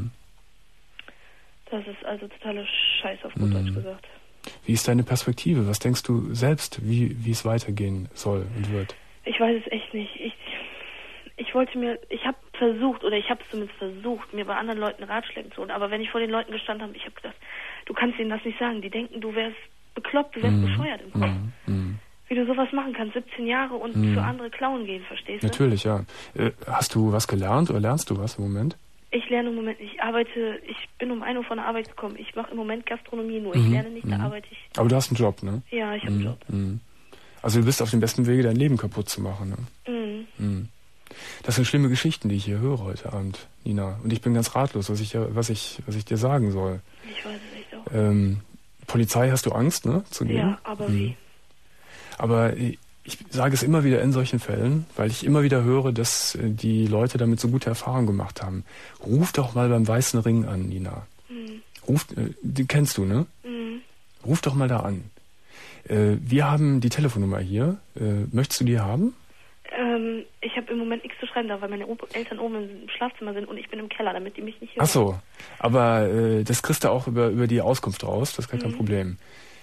Das ist also totaler Scheiß auf gut Deutsch gesagt. Wie ist deine Perspektive? Was denkst du selbst, wie es weitergehen soll und wird? Ich weiß es echt nicht. Ich habe zumindest versucht, mir bei anderen Leuten Ratschläge zu holen. Aber wenn ich vor den Leuten gestanden habe, ich habe gedacht, du kannst ihnen das nicht sagen. Die denken, du wärst bekloppt, du wärst bescheuert im Kopf. Wie du sowas machen kannst, 17 Jahre und für andere klauen gehen, verstehst du? Natürlich, ja. Hast du was gelernt oder lernst du was im Moment? Ich lerne im Moment nicht. Ich bin um 1 Uhr von der Arbeit gekommen. Ich mache im Moment Gastronomie nur. Ich lerne nicht, da arbeite ich. Aber du hast einen Job, ne? Ja, ich habe einen Job. Also du bist auf dem besten Wege, dein Leben kaputt zu machen, ne? Das sind schlimme Geschichten, die ich hier höre heute Abend, Nina. Und ich bin ganz ratlos, was ich dir sagen soll. Ich weiß es echt auch. Polizei hast du Angst, ne? Zu gehen? Ja, aber wie? Aber ich sage es immer wieder in solchen Fällen, weil ich immer wieder höre, dass die Leute damit so gute Erfahrungen gemacht haben. Ruf doch mal beim Weißen Ring an, Nina. Die kennst du, ne? Ruf doch mal da an. Wir haben die Telefonnummer hier. Möchtest du die haben? Ich habe im Moment nichts zu schreiben da, weil meine Eltern oben im Schlafzimmer sind und ich bin im Keller, damit die mich nicht hören. Ach so, aber das kriegst du auch über die Auskunft raus, das ist gar kein Problem.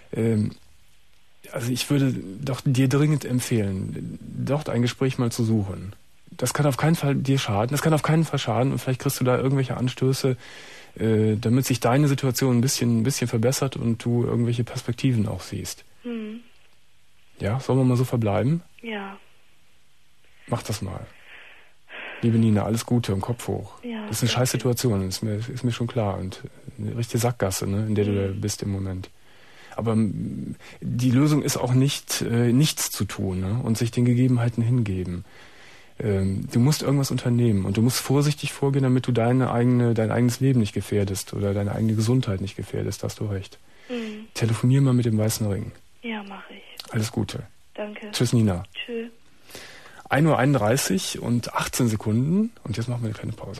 Also ich würde doch dir dringend empfehlen, dort ein Gespräch mal zu suchen. Das kann auf keinen Fall dir schaden, das kann auf keinen Fall schaden und vielleicht kriegst du da irgendwelche Anstöße, damit sich deine Situation ein bisschen verbessert und du irgendwelche Perspektiven auch siehst. Ja, sollen wir mal so verbleiben? Ja. Mach das mal. Liebe Nina, alles Gute und Kopf hoch. Ja, das ist eine scheiß Situation, ist mir schon klar und eine richtige Sackgasse, ne, in der du da bist im Moment. Aber die Lösung ist auch nicht nichts zu tun, ne? Und sich den Gegebenheiten hingeben. Du musst irgendwas unternehmen und du musst vorsichtig vorgehen, damit du dein eigenes Leben nicht gefährdest oder deine eigene Gesundheit nicht gefährdest, hast du recht. Mhm. Telefonier mal mit dem Weißen Ring. Ja, mache ich. Alles Gute. Danke. Tschüss, Nina. Tschüss. 1:31 und 18 Sekunden und jetzt machen wir eine kleine Pause.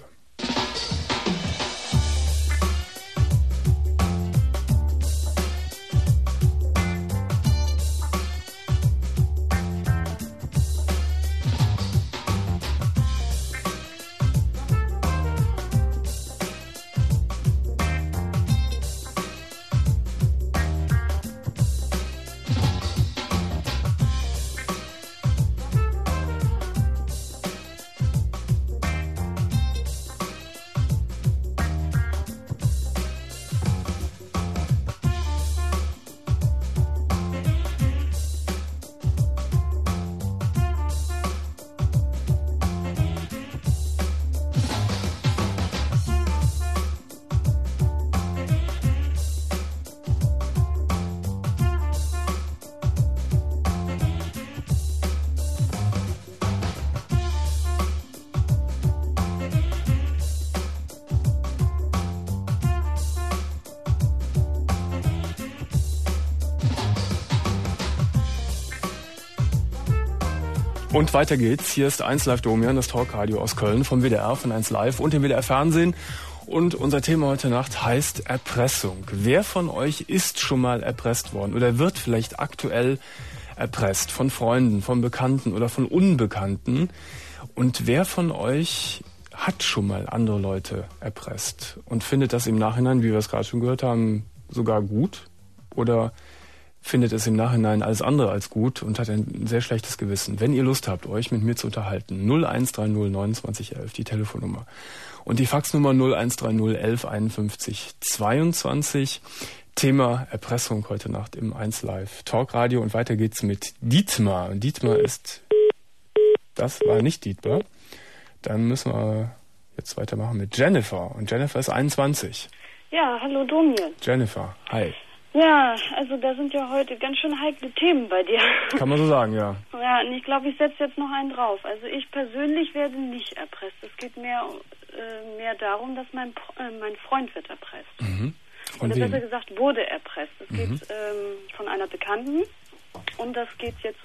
Und weiter geht's. Hier ist 1 Live Domian, das Talkradio aus Köln vom WDR, von 1 Live und dem WDR Fernsehen. Und unser Thema heute Nacht heißt Erpressung. Wer von euch ist schon mal erpresst worden oder wird vielleicht aktuell erpresst von Freunden, von Bekannten oder von Unbekannten? Und wer von euch hat schon mal andere Leute erpresst und findet das im Nachhinein, wie wir es gerade schon gehört haben, sogar gut? Oder findet es im Nachhinein alles andere als gut und hat ein sehr schlechtes Gewissen? Wenn ihr Lust habt, euch mit mir zu unterhalten, 0130 29 11, die Telefonnummer. Und die Faxnummer 0130 11 51 22. Thema Erpressung heute Nacht im 1 Live Talkradio. Und weiter geht's mit Dietmar. Und Dietmar ist... Das war nicht Dietmar. Dann müssen wir jetzt weitermachen mit Jennifer. Und Jennifer ist 21. Ja, hallo Domian. Jennifer, hi. Ja, also da sind ja heute ganz schön heikle Themen bei dir. Kann man so sagen, ja. Ja, und ich glaube, ich setze jetzt noch einen drauf. Also ich persönlich werde nicht erpresst. Es geht mehr darum, dass mein Freund wird erpresst. Mhm. Oder besser gesagt, wurde erpresst. Es geht von einer Bekannten und das geht jetzt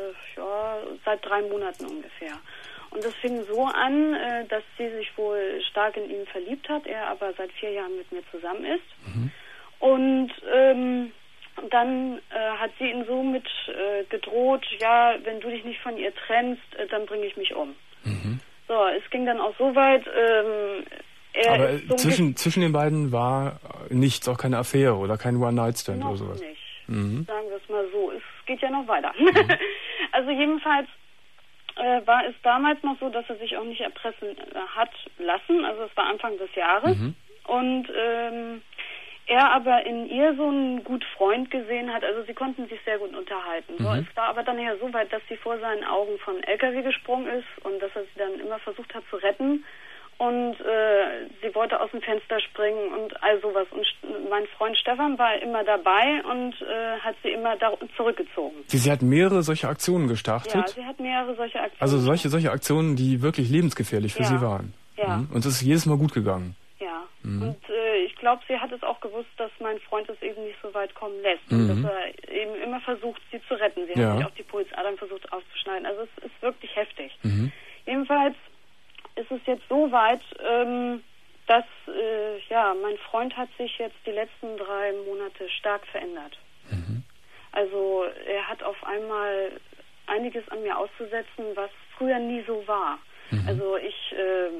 seit 3 Monaten ungefähr. Und das fing so an, dass sie sich wohl stark in ihn verliebt hat, er aber seit 4 Jahren mit mir zusammen ist. Mhm. Und dann hat sie ihn so mit gedroht, ja, wenn du dich nicht von ihr trennst, dann bringe ich mich um. Mhm. So, es ging dann auch so weit. Aber zwischen den beiden war nichts, auch keine Affäre oder kein One-Night-Stand oder sowas? Nicht, sagen wir es mal so. Es geht ja noch weiter. Mhm. Also jedenfalls war es damals noch so, dass er sich auch nicht erpressen hat lassen. Also es war Anfang des Jahres. Mhm. Und er aber in ihr so einen guten Freund gesehen hat, also sie konnten sich sehr gut unterhalten. So, es war aber dann ja so weit, dass sie vor seinen Augen von LKW gesprungen ist und dass er sie dann immer versucht hat zu retten und sie wollte aus dem Fenster springen und all sowas. Und mein Freund Stefan war immer dabei und hat sie immer zurückgezogen. Sie hat mehrere solche Aktionen gestartet? Ja, sie hat mehrere solche Aktionen. Also solche Aktionen, die wirklich lebensgefährlich für sie waren? Ja. Mhm. Und es ist jedes Mal gut gegangen? Ja, und ich glaube, sie hat es auch gewusst, dass mein Freund es eben nicht so weit kommen lässt. Und dass er eben immer versucht, sie zu retten. Sie hat sich auch die Pulsadern versucht aufzuschneiden. Also es ist wirklich heftig. Mhm. Jedenfalls ist es jetzt so weit, dass mein Freund hat sich jetzt die letzten 3 Monate stark verändert. Mhm. Also er hat auf einmal einiges an mir auszusetzen, was früher nie so war. Mhm. Also ich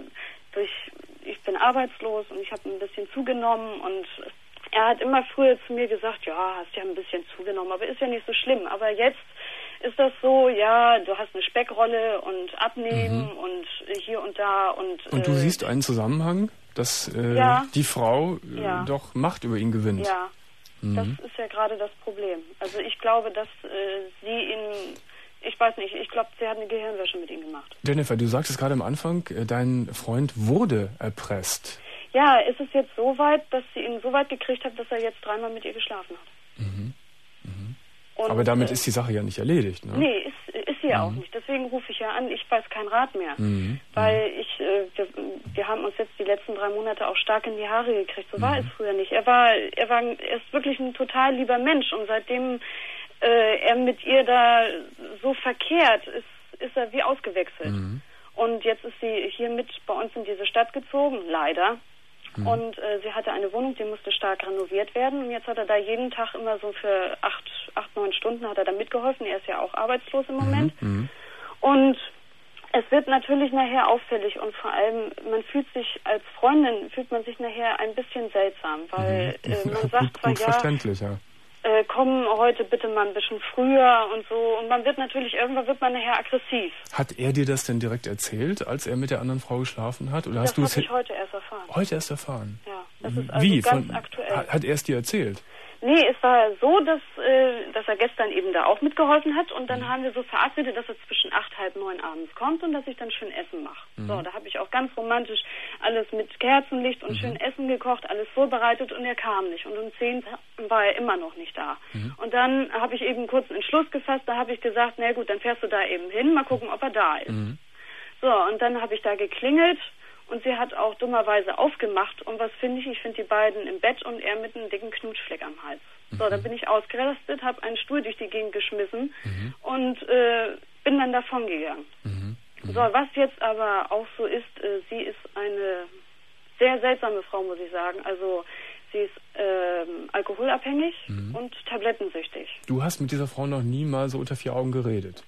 bin arbeitslos und ich habe ein bisschen zugenommen und er hat immer früher zu mir gesagt, ja, hast ja ein bisschen zugenommen, aber ist ja nicht so schlimm. Aber jetzt ist das so, ja, du hast eine Speckrolle und abnehmen und hier und da. Und du siehst einen Zusammenhang, dass die Frau doch Macht über ihn gewinnt. Ja, das ist ja gerade das Problem. Also ich glaube, dass sie ihn... Ich weiß nicht, ich glaube, sie hat eine Gehirnwäsche mit ihm gemacht. Jennifer, du sagtest gerade am Anfang, dein Freund wurde erpresst. Ja, es ist jetzt so weit, dass sie ihn so weit gekriegt hat, dass er jetzt 3-mal mit ihr geschlafen hat. Mhm. Mhm. Und, aber damit ist die Sache ja nicht erledigt, ne? Nee, ist sie ja auch nicht. Deswegen rufe ich ja an, ich weiß keinen Rat mehr. Weil wir haben uns jetzt die letzten 3 Monate auch stark in die Haare gekriegt. So war es früher nicht. Er ist wirklich ein total lieber Mensch. Und seitdem er mit ihr da so verkehrt, ist er wie ausgewechselt. Und jetzt ist sie hier mit bei uns in diese Stadt gezogen, leider. Und sie hatte eine Wohnung, die musste stark renoviert werden. Und jetzt hat er da jeden Tag immer so für 8-9 Stunden hat er da mitgeholfen. Er ist ja auch arbeitslos im Moment. Und es wird natürlich nachher auffällig und vor allem, man fühlt sich als Freundin, nachher ein bisschen seltsam, weil man sagt zwar, verständlich, ja. Komm heute bitte mal ein bisschen früher und so. Und man wird natürlich, irgendwann wird man nachher aggressiv. Hat er dir das denn direkt erzählt, als er mit der anderen Frau geschlafen hat? Oder das habe ich heute erst erfahren. Heute erst erfahren? Ja, das ist also ganz aktuell. Hat er es dir erzählt? Nee, es war so, dass er gestern eben da auch mitgeholfen hat und dann haben wir so verabredet, dass er zwischen 8, halb 9 abends kommt und dass ich dann schön Essen mache. So, da habe ich auch ganz romantisch alles mit Kerzenlicht und schön Essen gekocht, alles vorbereitet und er kam nicht. Und um 10 war er immer noch nicht da. Und dann habe ich eben kurz einen Entschluss gefasst, da habe ich gesagt, na gut, dann fährst du da eben hin, mal gucken, ob er da ist. So, und dann habe ich da geklingelt. Und sie hat auch dummerweise aufgemacht. Und was finde ich? Ich finde die beiden im Bett und er mit einem dicken Knutschfleck am Hals. So, dann bin ich ausgerastet, habe einen Stuhl durch die Gegend geschmissen und bin dann davon gegangen. So, was jetzt aber auch so ist, sie ist eine sehr seltsame Frau, muss ich sagen. Also sie ist alkoholabhängig und tablettensüchtig. Du hast mit dieser Frau noch nie mal so unter 4 Augen geredet?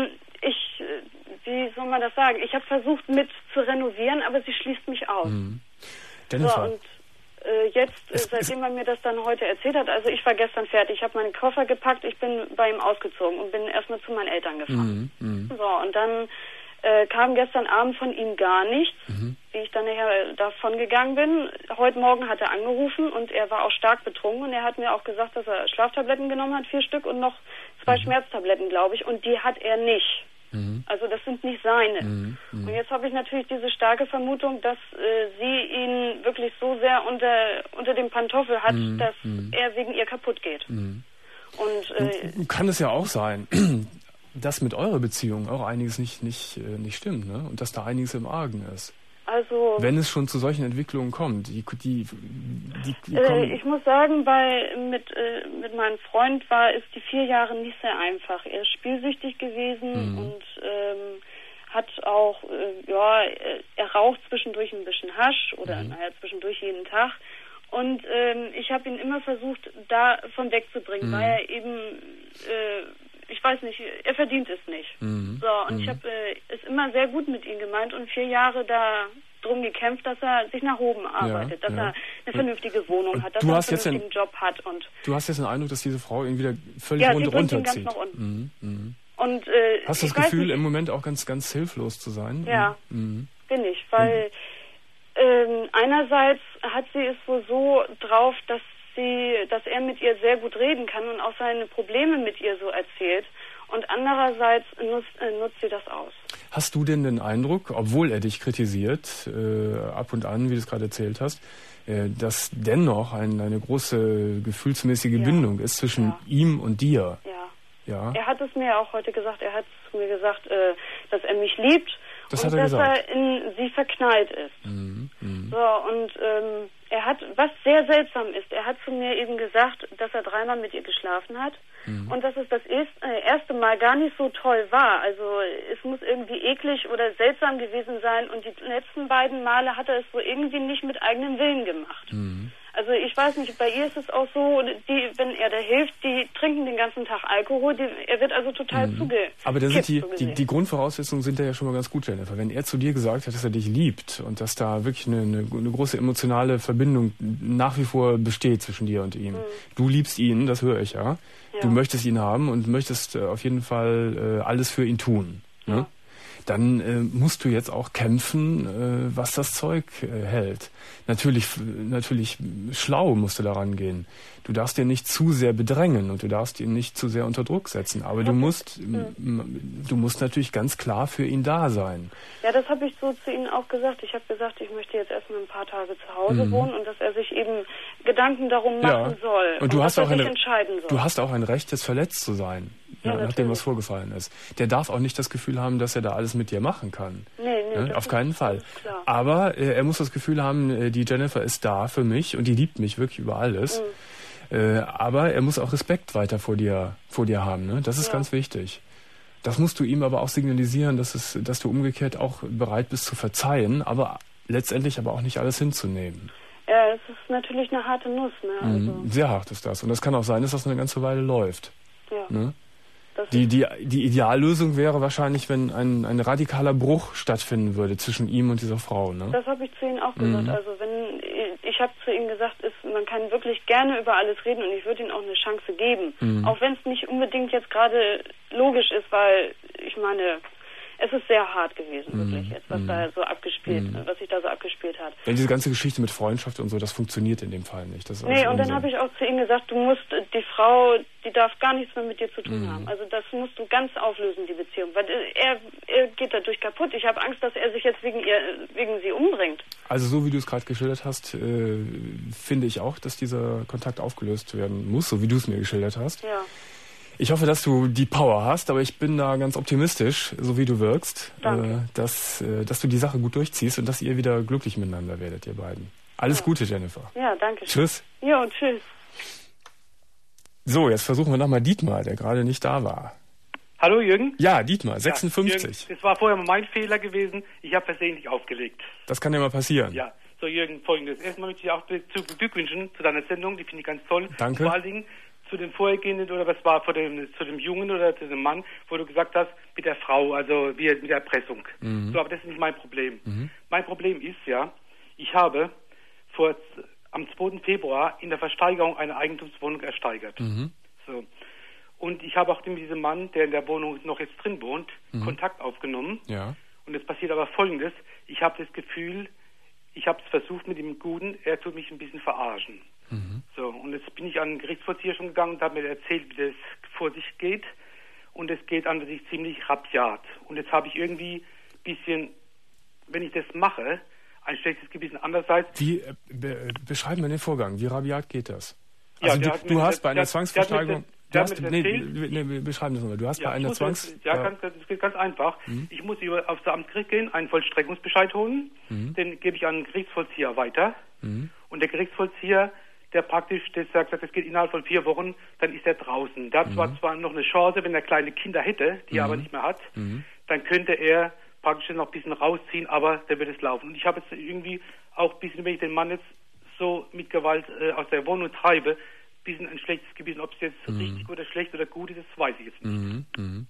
Wie soll man das sagen? Ich habe versucht mit zu renovieren, aber sie schließt mich aus. Jennifer. So, und jetzt, seitdem er mir das dann heute erzählt hat, also ich war gestern fertig, ich habe meinen Koffer gepackt, ich bin bei ihm ausgezogen und bin erstmal zu meinen Eltern gefahren. So, und dann kam gestern Abend von ihm gar nichts, wie ich dann nachher davon gegangen bin. Heute Morgen hat er angerufen und er war auch stark betrunken und er hat mir auch gesagt, dass er Schlaftabletten genommen hat, 4 Stück und noch 2 Schmerztabletten, glaube ich, und die hat er nicht. Also das sind nicht seine. Und jetzt habe ich natürlich diese starke Vermutung, dass sie ihn wirklich so sehr unter dem Pantoffel hat, dass er wegen ihr kaputt geht. Und kann es ja auch sein, dass mit eurer Beziehung auch einiges nicht stimmt, ne? Und dass da einiges im Argen ist. Also, wenn es schon zu solchen Entwicklungen kommt, die ich muss sagen, mit meinem Freund war es die 4 Jahre nicht sehr einfach. Er ist spielsüchtig gewesen und hat auch, er raucht zwischendurch ein bisschen Hasch oder zwischendurch jeden Tag. Und ich habe ihn immer versucht, davon wegzubringen, weil er eben, ich weiß nicht, er verdient es nicht. So, und ich habe es immer sehr gut mit ihm gemeint und 4 Jahre da drum gekämpft, dass er sich nach oben arbeitet, dass er eine vernünftige Wohnung hat, dass er einen vernünftigen Job hat. Und du hast jetzt den Eindruck, dass diese Frau ihn wieder völlig runterzieht. Ganz nach unten. Und, hast du das Gefühl, im Moment auch ganz, ganz hilflos zu sein? Ja, bin ich, weil einerseits hat sie es wohl so drauf, dass er mit ihr sehr gut reden kann und auch seine Probleme mit ihr so erzählt. Und andererseits nutzt sie das aus. Hast du denn den Eindruck, obwohl er dich kritisiert, ab und an, wie du es gerade erzählt hast, dass dennoch eine große gefühlsmäßige Bindung ist zwischen ihm und dir? Ja. Er hat es mir auch heute gesagt. Er hat zu mir gesagt, dass er mich liebt und dass er in sie verknallt ist. So, und er hat, was sehr seltsam ist, er hat zu mir eben gesagt, dass er 3-mal mit ihr geschlafen hat und dass es das erste Mal gar nicht so toll war. Also es muss irgendwie eklig oder seltsam gewesen sein und die letzten 2 Male hat er es so irgendwie nicht mit eigenem Willen gemacht. Also ich weiß nicht, bei ihr ist es auch so, wenn er da hilft, die trinken den ganzen Tag Alkohol, er wird also total Aber da sind die Grundvoraussetzungen sind da ja schon mal ganz gut, Jennifer. Wenn er zu dir gesagt hat, dass er dich liebt und dass da wirklich eine große emotionale Verbindung nach wie vor besteht zwischen dir und ihm. Du liebst ihn, das höre ich ja. Du möchtest ihn haben und möchtest auf jeden Fall alles für ihn tun. Ne? Dann musst du jetzt auch kämpfen, was das Zeug hält. Natürlich schlau musst du daran gehen. Du darfst ihn nicht zu sehr bedrängen und du darfst ihn nicht zu sehr unter Druck setzen. Aber du musst natürlich ganz klar für ihn da sein. Ja, das habe ich so zu Ihnen auch gesagt. Ich habe gesagt, ich möchte jetzt erstmal ein paar Tage zu Hause wohnen und dass er sich eben Gedanken darum machen soll und du hast auch entscheiden soll. Du hast auch ein Recht, jetzt verletzt zu sein. nachdem was vorgefallen ist. Der darf auch nicht das Gefühl haben, dass er da alles mit dir machen kann. Nee, auf keinen Fall. Aber er muss das Gefühl haben, die Jennifer ist da für mich und die liebt mich wirklich über alles. Aber er muss auch Respekt weiter vor dir haben. Ne? Das ist ganz wichtig. Das musst du ihm aber auch signalisieren, dass du umgekehrt auch bereit bist zu verzeihen, aber letztendlich aber auch nicht alles hinzunehmen. Ja, das ist natürlich eine harte Nuss. Ne? Also. Sehr hart ist das. Und das kann auch sein, dass das eine ganze Weile läuft. Ja. Ne? Die Ideallösung wäre wahrscheinlich, wenn ein radikaler Bruch stattfinden würde zwischen ihm und dieser Frau. Ne? Das habe ich zu ihm auch gesagt. Also ich habe zu ihm gesagt, man kann wirklich gerne über alles reden und ich würde ihm auch eine Chance geben. Auch wenn es nicht unbedingt jetzt gerade logisch ist, weil ich meine, es ist sehr hart gewesen, wirklich, jetzt, was da so was sich da so abgespielt hat. Denn diese ganze Geschichte mit Freundschaft und so, das funktioniert in dem Fall nicht. Das ist und dann habe ich auch zu ihm gesagt, die Frau, die darf gar nichts mehr mit dir zu tun haben. Also das musst du ganz auflösen, die Beziehung. Weil er geht dadurch kaputt. Ich habe Angst, dass er sich jetzt wegen sie umbringt. Also so wie du es gerade geschildert hast, finde ich auch, dass dieser Kontakt aufgelöst werden muss, so wie du es mir geschildert hast. Ja. Ich hoffe, dass du die Power hast, aber ich bin da ganz optimistisch, so wie du wirkst, dass du die Sache gut durchziehst und dass ihr wieder glücklich miteinander werdet, ihr beiden. Alles Gute, Jennifer. Ja, danke. Tschüss. Ja, und tschüss. So, jetzt versuchen wir nochmal Dietmar, der gerade nicht da war. Hallo Jürgen? Ja, Dietmar, 56. Ja, Jürgen, das war vorher mein Fehler gewesen. Ich habe versehentlich aufgelegt. Das kann ja mal passieren. Ja, so Jürgen, Folgendes. Erstmal möchte ich auch beglückwünschen zu deiner Sendung, die finde ich ganz toll. Danke. Vor allen Dingen zu dem vorhergehenden, oder was war zu dem Jungen oder zu dem Mann, wo du gesagt hast, mit der Frau, also wie mit der Erpressung. So, aber das ist nicht mein Problem. Mein Problem ist ich habe am 2. Februar in der Versteigerung eine Eigentumswohnung ersteigert. So. Und ich habe auch mit diesem Mann, der in der Wohnung noch jetzt drin wohnt, Kontakt aufgenommen. Ja. Und es passiert aber Folgendes. Ich habe das Gefühl, ich habe es versucht mit dem Guten, er tut mich ein bisschen verarschen. So, und jetzt bin ich an den Gerichtsvollzieher schon gegangen und habe mir erzählt, wie das vor sich geht. Und es geht an sich ziemlich rabiat. Und jetzt habe ich irgendwie ein bisschen, wenn ich das mache, ein schlechtes Gewissen. Andererseits... Wie beschreiben wir den Vorgang? Wie rabiat geht das? Also du hast bei einer Zwangsversteigerung... beschreiben das nochmal. Du hast bei einer das geht ganz einfach. Ich muss aufs Amtsgericht gehen, einen Vollstreckungsbescheid holen, den gebe ich an den Gerichtsvollzieher weiter. Und der Gerichtsvollzieher, der praktisch sagt, das geht innerhalb von 4 Wochen, dann ist er draußen. Da hat zwar noch eine Chance, wenn er kleine Kinder hätte, die er aber nicht mehr hat, dann könnte er praktisch noch ein bisschen rausziehen, aber der wird es laufen. Und ich habe jetzt irgendwie auch ein bisschen, wenn ich den Mann jetzt so mit Gewalt aus der Wohnung treibe, ein bisschen ein schlechtes Gewissen. Ob es jetzt richtig oder schlecht oder gut ist, das weiß ich jetzt nicht.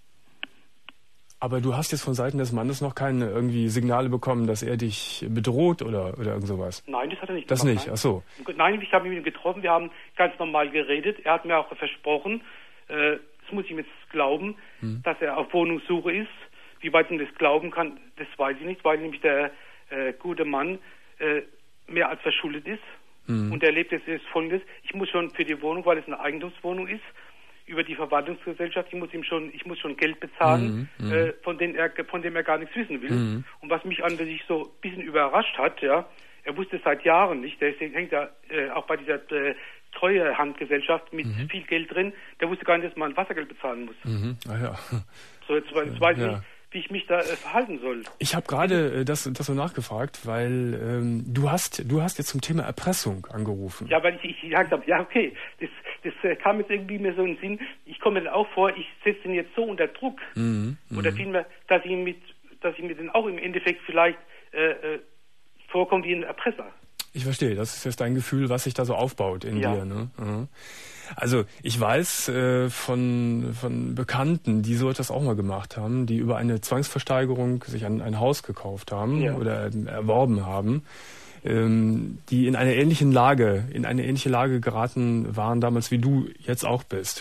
Aber du hast jetzt von Seiten des Mannes noch keine irgendwie Signale bekommen, dass er dich bedroht oder irgend sowas? Nein, das hat er nicht gemacht. Das nicht, ach so. Nein, ich habe ihn getroffen, wir haben ganz normal geredet. Er hat mir auch versprochen, das muss ich ihm jetzt glauben, dass er auf Wohnungssuche ist. Wie weit man das glauben kann, das weiß ich nicht, weil nämlich der gute Mann mehr als verschuldet ist. Und er lebt jetzt Folgendes: Ich muss schon für die Wohnung, weil es eine Eigentumswohnung ist, über die Verwaltungsgesellschaft, ich muss schon Geld bezahlen, von dem er gar nichts wissen will. Und was mich an sich so ein bisschen überrascht hat, er wusste seit Jahren nicht, deswegen hängt er auch bei dieser Treuhandgesellschaft mit viel Geld drin, der wusste gar nicht, dass man Wassergeld bezahlen muss. So, jetzt weiß ich nicht, wie ich mich da verhalten soll. Ich habe gerade das so nachgefragt, weil du hast jetzt zum Thema Erpressung angerufen. Ja, weil ich gesagt habe, ja okay, das kam jetzt irgendwie mir so in den Sinn, ich komme mir dann auch vor, ich setze ihn jetzt so unter Druck, oder vielmehr, dass ich mir dann auch im Endeffekt vielleicht vorkomme wie ein Erpresser. Ich verstehe, das ist jetzt dein Gefühl, was sich da so aufbaut in dir. Ne? Also ich weiß von Bekannten, die so etwas auch mal gemacht haben, die über eine Zwangsversteigerung sich ein Haus gekauft haben oder erworben haben, die in eine ähnliche Lage geraten waren damals, wie du jetzt auch bist.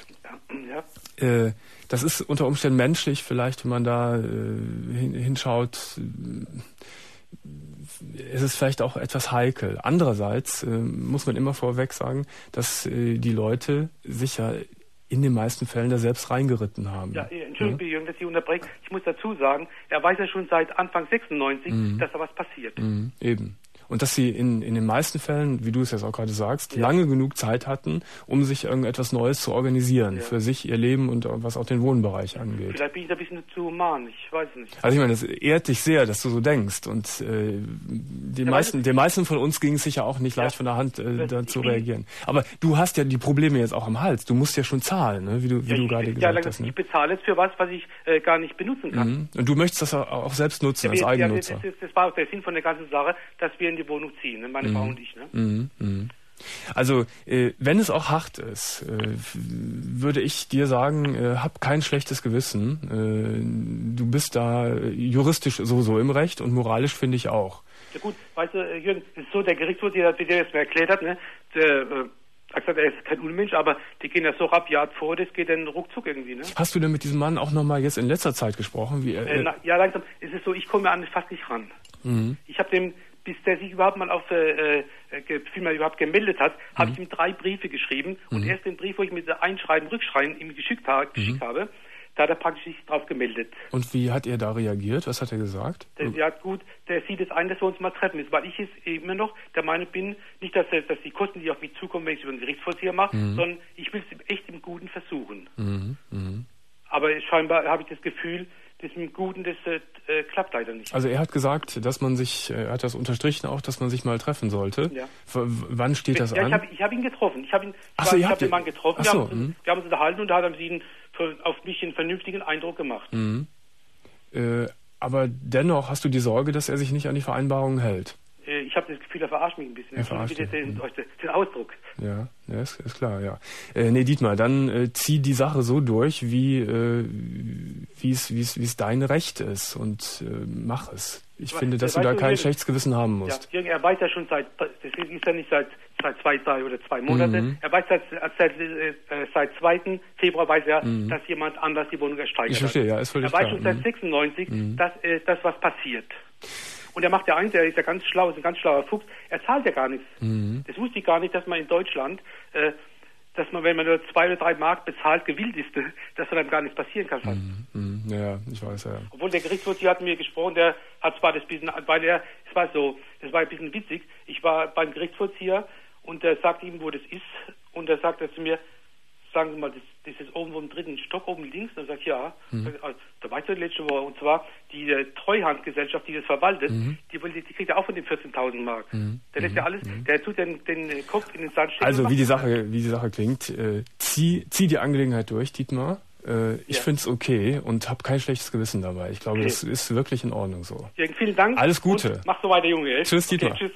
Das ist unter Umständen menschlich, vielleicht, wenn man da hinschaut, ist es vielleicht auch etwas heikel. Andererseits muss man immer vorweg sagen, dass die Leute sich ja in den meisten Fällen da selbst reingeritten haben. Ja, Entschuldigung, Jürgen, dass ich unterbreche. Ich muss dazu sagen, er weiß ja schon seit Anfang 96, dass da was passiert. Eben. Und dass sie in den meisten Fällen, wie du es jetzt auch gerade sagst, lange genug Zeit hatten, um sich irgendetwas Neues zu organisieren, für sich, ihr Leben und was auch den Wohnbereich angeht. Vielleicht bin ich da ein bisschen zu human, ich weiß nicht. Also ich meine, das ehrt dich sehr, dass du so denkst. Und den meisten von uns ging es sicher auch nicht leicht von der Hand, da zu reagieren. Aber du hast ja die Probleme jetzt auch am Hals. Du musst ja schon zahlen, ne? wie du gerade gesagt hast. Ne? Ich bezahle jetzt für was ich gar nicht benutzen kann. Und du möchtest das auch selbst nutzen, als Eigennutzer. Das war auch der Sinn von der ganzen Sache, dass wir in die Wohnung ziehen, ne? Meine Frau und ich. Ne? Also, wenn es auch hart ist, würde ich dir sagen, hab kein schlechtes Gewissen. Du bist da juristisch sowieso im Recht und moralisch finde ich auch. Ja gut, weißt du, Jürgen, es ist so, der Gerichtshof, der das mir erklärt hat, ne, er ist kein Unmensch, aber die gehen ja so rabiat vor, das geht dann ruckzuck irgendwie. Ne? Hast du denn mit diesem Mann auch nochmal jetzt in letzter Zeit gesprochen? Ja, langsam. Es ist so, ich komme an fast nicht ran. Ich habe dem, bis der sich überhaupt mal überhaupt gemeldet hat, habe ich ihm 3 Briefe geschrieben und erst den Brief, wo ich mit Einschreiben, Rückschreiben ihm geschickt habe, da hat er praktisch sich drauf gemeldet. Und wie hat er da reagiert? Was hat er gesagt? Ja gut, der sieht es ein, dass wir uns mal treffen müssen, weil ich es immer noch der Meinung bin, nicht, dass die Kosten, die auf mich zukommen, wenn ich es über den Gerichtsvollzieher mache, sondern ich will es echt im Guten versuchen. Aber scheinbar habe ich das Gefühl, das mit dem Guten, das klappt leider nicht. Also er hat gesagt, dass man sich, er hat das unterstrichen auch, dass man sich mal treffen sollte. Ja. Wann steht das an? Ich habe ihn getroffen. Ich habe den Mann getroffen. Wir haben uns unterhalten und da hat er auf mich einen vernünftigen Eindruck gemacht. Aber dennoch hast du die Sorge, dass er sich nicht an die Vereinbarungen hält. Ich habe das Gefühl, er verarscht mich ein bisschen. Den Ausdruck. Ja, ist klar, ja. Nee, Dietmar, dann zieh die Sache so durch, wie es dein Recht ist und mach es. Ich finde, dass du da kein schlechtes Gewissen haben musst. Ja, Jürgen, er weiß ja schon das ist ja nicht seit 2, 3 oder 2 Monate. Er weiß seit 2. Februar weiß er, dass jemand anders die Wohnung ersteigert hat. Ich verstehe, ja, ist völlig klar. Er weiß schon seit 96, dass was passiert. Und er macht ja eins, er ist ja ganz schlau, ist ein ganz schlauer Fuchs, er zahlt ja gar nichts. Das wusste ich gar nicht, dass man in Deutschland, dass man, wenn man nur 2 oder 3 Mark bezahlt, gewillt ist, dass dann gar nichts passieren kann fast. Ja, ich weiß ja. Obwohl der Gerichtshof, die hat mir gesprochen, der hat zwar das bisschen, es war so, das war ein bisschen witzig, ich war beim Gerichtsvollzieher und der sagte ihm, wo das ist, und er sagte zu mir, sagen Sie mal, das ist oben im 3. Stock, oben links. Und dann sage ich, ja. Da war ich letzte Woche. Und zwar die Treuhandgesellschaft, die das verwaltet, die kriegt ja auch von den 14.000 Mark. Der lässt ja alles, der tut den Kopf in den Sand stecken. Also wie die Sache klingt, zieh die Angelegenheit durch, Dietmar. Ich finde es okay und habe kein schlechtes Gewissen dabei. Ich glaube, das ist wirklich in Ordnung so. Ja, vielen Dank. Alles Gute. Mach so weiter, Junge. Tschüss, Dietmar. Tschüss.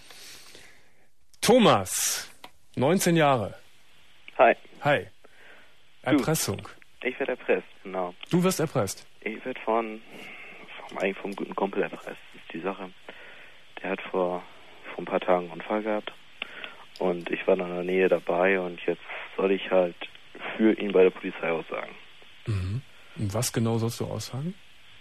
Thomas, 19 Jahre. Hi. Erpressung. Ich werde erpresst, genau. Du wirst erpresst? Ich werde vom guten Kumpel erpresst. Das ist die Sache. Der hat vor ein paar Tagen einen Unfall gehabt und ich war dann in der Nähe dabei und jetzt soll ich halt für ihn bei der Polizei aussagen. Und was genau sollst du aussagen?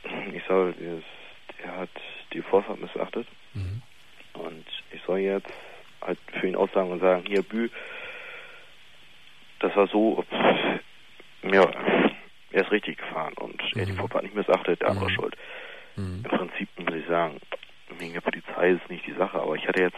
Er hat die Vorfahrt missachtet und ich soll jetzt halt für ihn aussagen und sagen, hier Bü, das war so, ja, er ist richtig gefahren und er hat die Vorfahrt nicht missachtet, der andere schuld. Im Prinzip muss ich sagen, wegen der Polizei ist nicht die Sache, aber ich hatte